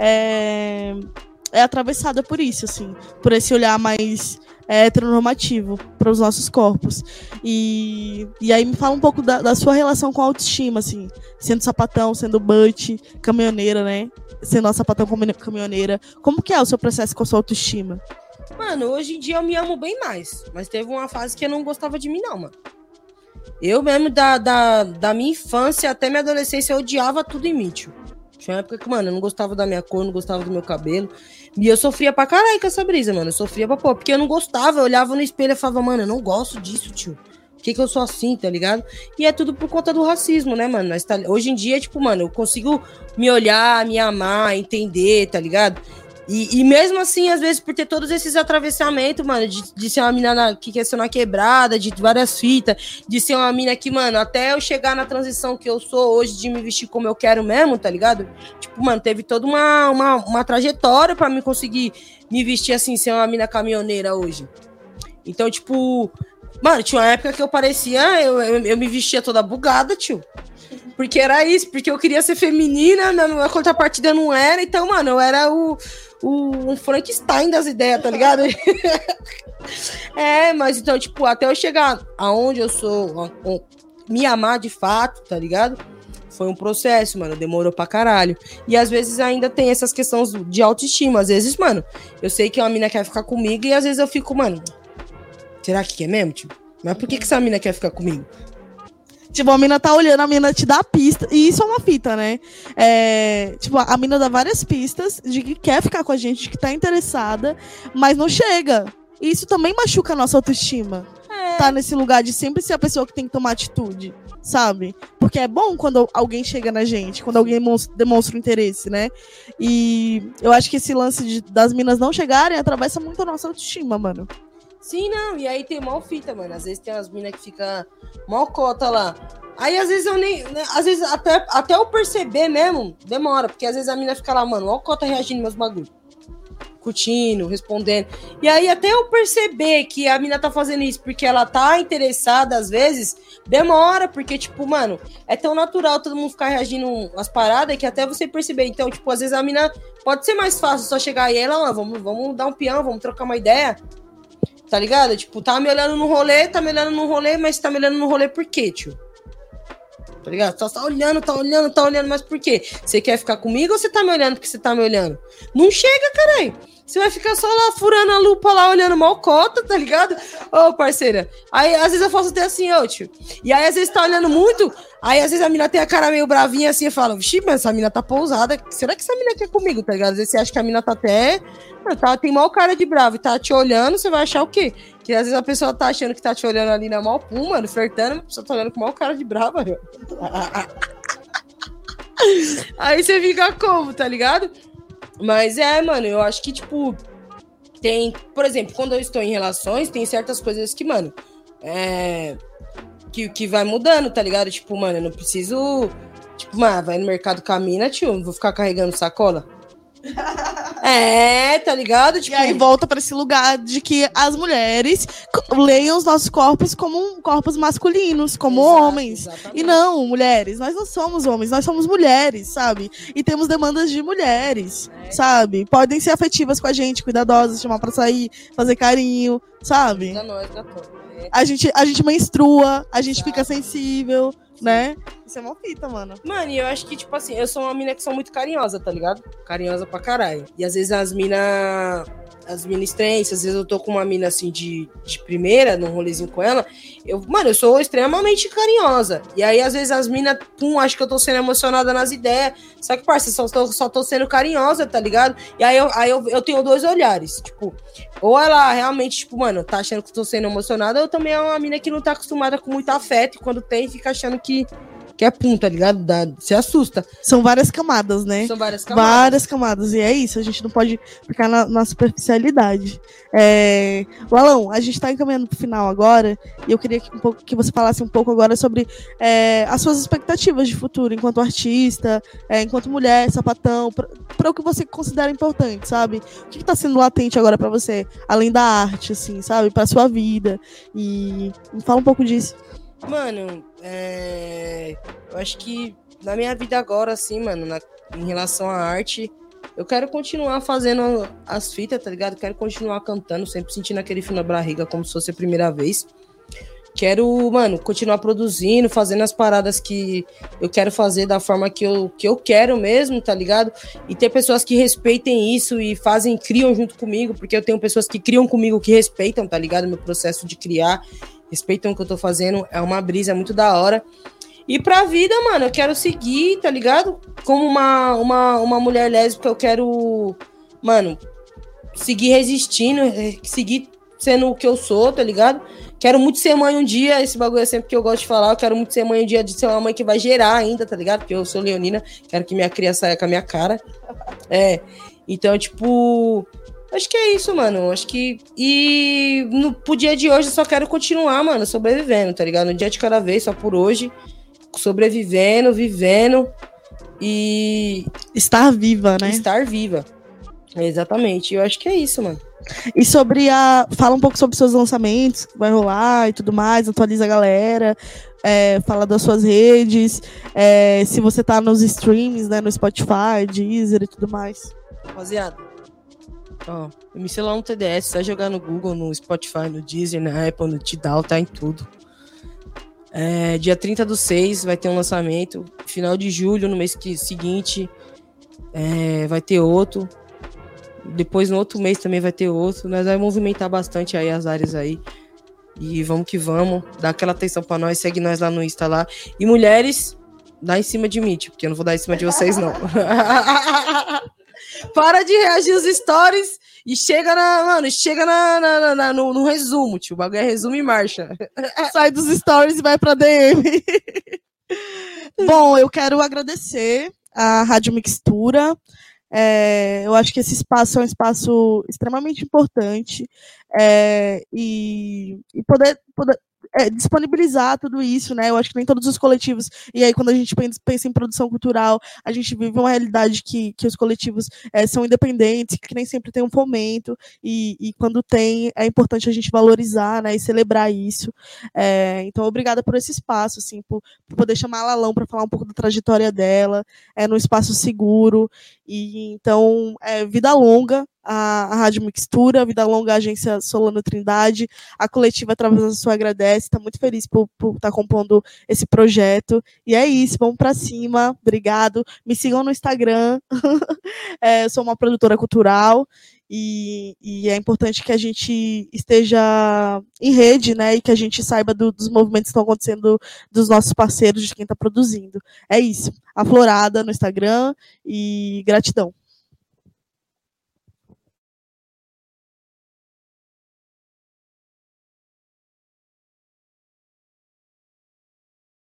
é, é atravessada por isso, assim, por esse olhar mais é, heteronormativo para os nossos corpos. E, e aí me fala um pouco da, da sua relação com a autoestima, assim, sendo sapatão, sendo butt, caminhoneira, né? Sendo uma sapatão caminhoneira. Como que é o seu processo com a sua autoestima? Mano, hoje em dia eu me amo bem mais. Mas teve uma fase que eu não gostava de mim, não, mano. Eu mesmo, da, da, da minha infância até minha adolescência, eu odiava tudo em mim, tio. Tinha uma época que, mano, eu não gostava da minha cor, não gostava do meu cabelo. E eu sofria pra caralho com essa brisa, mano. Eu sofria pra pô, porque eu não gostava. Eu olhava no espelho e falava, mano, eu não gosto disso, tio. Por que que eu sou assim, tá ligado? E é tudo por conta do racismo, né, mano? Tá... Hoje em dia, tipo, mano, eu consigo me olhar, me amar, entender, tá ligado? E, e mesmo assim, às vezes, por ter todos esses atravessamentos, mano, de, de ser uma mina na, que quer ser na quebrada, de várias fitas, de ser uma mina que, mano, até eu chegar na transição que eu sou hoje, de me vestir como eu quero mesmo, tá ligado? Tipo, mano, teve toda uma, uma, uma trajetória pra me conseguir me vestir assim, ser uma mina caminhoneira hoje. Então, tipo, mano, tinha uma época que eu parecia, eu, eu, eu me vestia toda bugada, tio. Porque era isso, porque eu queria ser feminina, a contrapartida não era, então, mano, eu era o, o um Frankenstein das ideias, tá ligado? É, mas então, tipo, até eu chegar aonde eu sou, me amar de fato, tá ligado? Foi um processo, mano, demorou pra caralho. E às vezes ainda tem essas questões de autoestima, às vezes, mano, eu sei que uma mina quer ficar comigo e às vezes eu fico, mano, será que quer mesmo, tio? Mas por que que essa mina quer ficar comigo? Tipo, a mina tá olhando, a mina te dá a pista. E isso é uma fita, né? É, tipo, a mina dá várias pistas de que quer ficar com a gente, de que tá interessada, mas não chega. E isso também machuca a nossa autoestima. É. Tá nesse lugar de sempre ser a pessoa que tem que tomar atitude, sabe? Porque é bom quando alguém chega na gente, quando alguém demonstra o interesse, né? E eu acho que esse lance de, das minas não chegarem atravessa muito a nossa autoestima, mano. Sim, não, e aí tem mó fita, mano. Às vezes tem umas minas que fica mó cota lá. Aí às vezes eu nem. Né, às vezes até, até eu perceber mesmo, demora. Porque às vezes a mina fica lá, mano, mó cota reagindo meus bagulhos. Curtindo, respondendo. E aí até eu perceber que a mina tá fazendo isso porque ela tá interessada, às vezes, demora. Porque, tipo, mano, é tão natural todo mundo ficar reagindo às paradas que até você perceber. Então, tipo, às vezes a mina pode ser mais fácil só chegar aí e ela, ó, vamos, vamos dar um peão, vamos trocar uma ideia. Tá ligado? Tipo, tá me olhando no rolê, tá me olhando no rolê, mas tá me olhando no rolê por quê, tio? Tá ligado? Tá, tá olhando, tá olhando, tá olhando, mas por quê? Você quer ficar comigo ou você tá me olhando porque você tá me olhando? Não chega, caralho. Você vai ficar só lá furando a lupa lá, olhando mal cota, tá ligado? Ô, parceira. Aí, às vezes eu faço até assim, ô, tio. E aí, às vezes tá olhando muito, aí às vezes a mina tem a cara meio bravinha assim, e fala, vixi, mas essa mina tá pousada. Será que essa mina quer comigo, tá ligado? Às vezes você acha que a mina tá até... Tá, tem mal cara de bravo e tá te olhando, você vai achar o quê? Que às vezes a pessoa tá achando que tá te olhando ali na mal pum, mano, flertando, a pessoa tá olhando com mal cara de brava, meu. Aí você fica como, tá ligado? Mas é, mano, eu acho que, tipo, tem, por exemplo, quando eu estou em relações, tem certas coisas que, mano, é, que, que vai mudando, tá ligado? Tipo, mano, eu não preciso, tipo, mano, vai no mercado com a mina, tio, não vou ficar carregando sacola. É, tá ligado? Tipo... E aí volta pra esse lugar de que as mulheres leiam os nossos corpos como corpos masculinos, como Exato, homens. Exatamente. E não, mulheres, nós não somos homens, nós somos mulheres, sabe? E temos demandas de mulheres, é. sabe? Podem ser afetivas com a gente, cuidadosas, chamar pra sair, fazer carinho, sabe? Nós, é. A gente, a gente menstrua, a gente Exato. Fica sensível, Sim. né? Isso é uma fita, mano. Mano, e eu acho que, tipo assim, eu sou uma mina que sou muito carinhosa, tá ligado? Carinhosa pra caralho. E às vezes as minas... As minas estranhas, às vezes eu tô com uma mina assim de, de primeira, num rolezinho com ela. Eu, mano, eu sou extremamente carinhosa. E aí, às vezes, as minas, pum, acho que eu tô sendo emocionada nas ideias. Só que, parça, só tô, só tô sendo carinhosa, tá ligado? E aí, eu, aí eu, eu tenho dois olhares. Tipo, ou ela realmente, tipo, mano, tá achando que eu tô sendo emocionada, ou também é uma mina que não tá acostumada com muito afeto. E quando tem, fica achando que. Que é pum, tá ligado? Dá, se assusta. São várias camadas, né? São várias camadas. Várias camadas. E é isso, a gente não pode ficar na, na superficialidade. É... Walão, a gente tá encaminhando pro final agora, e eu queria que, um pouco, que você falasse um pouco agora sobre é, as suas expectativas de futuro, enquanto artista, é, enquanto mulher, sapatão, para o que você considera importante, sabe? O que, que tá sendo latente agora pra você, além da arte, assim, sabe? Pra sua vida. E me fala um pouco disso. Mano, é... eu acho que na minha vida agora, assim, mano, na... em relação à arte, eu quero continuar fazendo as fitas, tá ligado? Quero continuar cantando, sempre sentindo aquele frio na barriga como se fosse a primeira vez. Quero, mano, continuar produzindo, fazendo as paradas que eu quero fazer da forma que eu, que eu quero mesmo, tá ligado? E ter pessoas que respeitem isso e fazem, criam junto comigo, porque eu tenho pessoas que criam comigo que respeitam, tá ligado? Meu processo de criar. Respeitam o que eu tô fazendo, é uma brisa muito da hora. E pra vida, mano, eu quero seguir, tá ligado? Como uma, uma, uma mulher lésbica, eu quero, mano, seguir resistindo, seguir sendo o que eu sou, tá ligado? Quero muito ser mãe um dia, esse bagulho é sempre que eu gosto de falar, eu quero muito ser mãe um dia, de ser uma mãe que vai gerar ainda, tá ligado? Porque eu sou leonina, quero que minha cria saia com a minha cara. É, então, tipo... Acho que é isso, mano. Acho que... E no, pro dia de hoje eu só quero continuar, mano, sobrevivendo, tá ligado? Um dia de cada vez, só por hoje. Sobrevivendo, vivendo. E... Estar viva, né? Estar viva. Exatamente. Eu acho que é isso, mano. E sobre a... Fala um pouco sobre seus lançamentos, que vai rolar e tudo mais. Atualiza a galera. É, fala das suas redes. É, se você tá nos streams, né? No Spotify, Deezer e tudo mais. Rapaziada. Ó, M C Laon T D S, só jogar no Google, no Spotify, no Deezer, na Apple, no Tidal, tá em tudo. É, dia trinta do seis vai ter um lançamento. Final de julho, no mês que, seguinte, é, vai ter outro. Depois, no outro mês, também vai ter outro. Nós vamos movimentar bastante aí as áreas aí. E vamos que vamos. Dá aquela atenção pra nós, segue nós lá no Insta lá. E mulheres, dá em cima de mim, porque eu não vou dar em cima de vocês, não. Para de reagir os stories e chega na, mano, chega na, na, na, no, no resumo, tio. O bagulho é resumo e marcha. Sai dos stories e vai pra D M. Bom, eu quero agradecer a Rádio Mixtura. É, eu acho que esse espaço é um espaço extremamente importante. É, e, e poder... poder É, disponibilizar tudo isso, né? Eu acho que nem todos os coletivos, e aí quando a gente pensa em produção cultural, a gente vive uma realidade que, que os coletivos é, são independentes, que nem sempre tem um fomento, e, e quando tem, é importante a gente valorizar, né, e celebrar isso. É, então, obrigada por esse espaço, assim, por, por poder chamar a Lalão para falar um pouco da trajetória dela, é, num espaço seguro, e então, é, vida longa, A, a Rádio Mixtura, vida longa a agência Solano Trindade, a coletiva Através da Sua agradece, está muito feliz por estar tá compondo esse projeto, e é isso, vamos para cima, obrigado, me sigam no Instagram, é, eu sou uma produtora cultural, e, e é importante que a gente esteja em rede, né, e que a gente saiba do, dos movimentos que estão acontecendo dos nossos parceiros, de quem está produzindo, é isso, Aflorada no Instagram, e gratidão.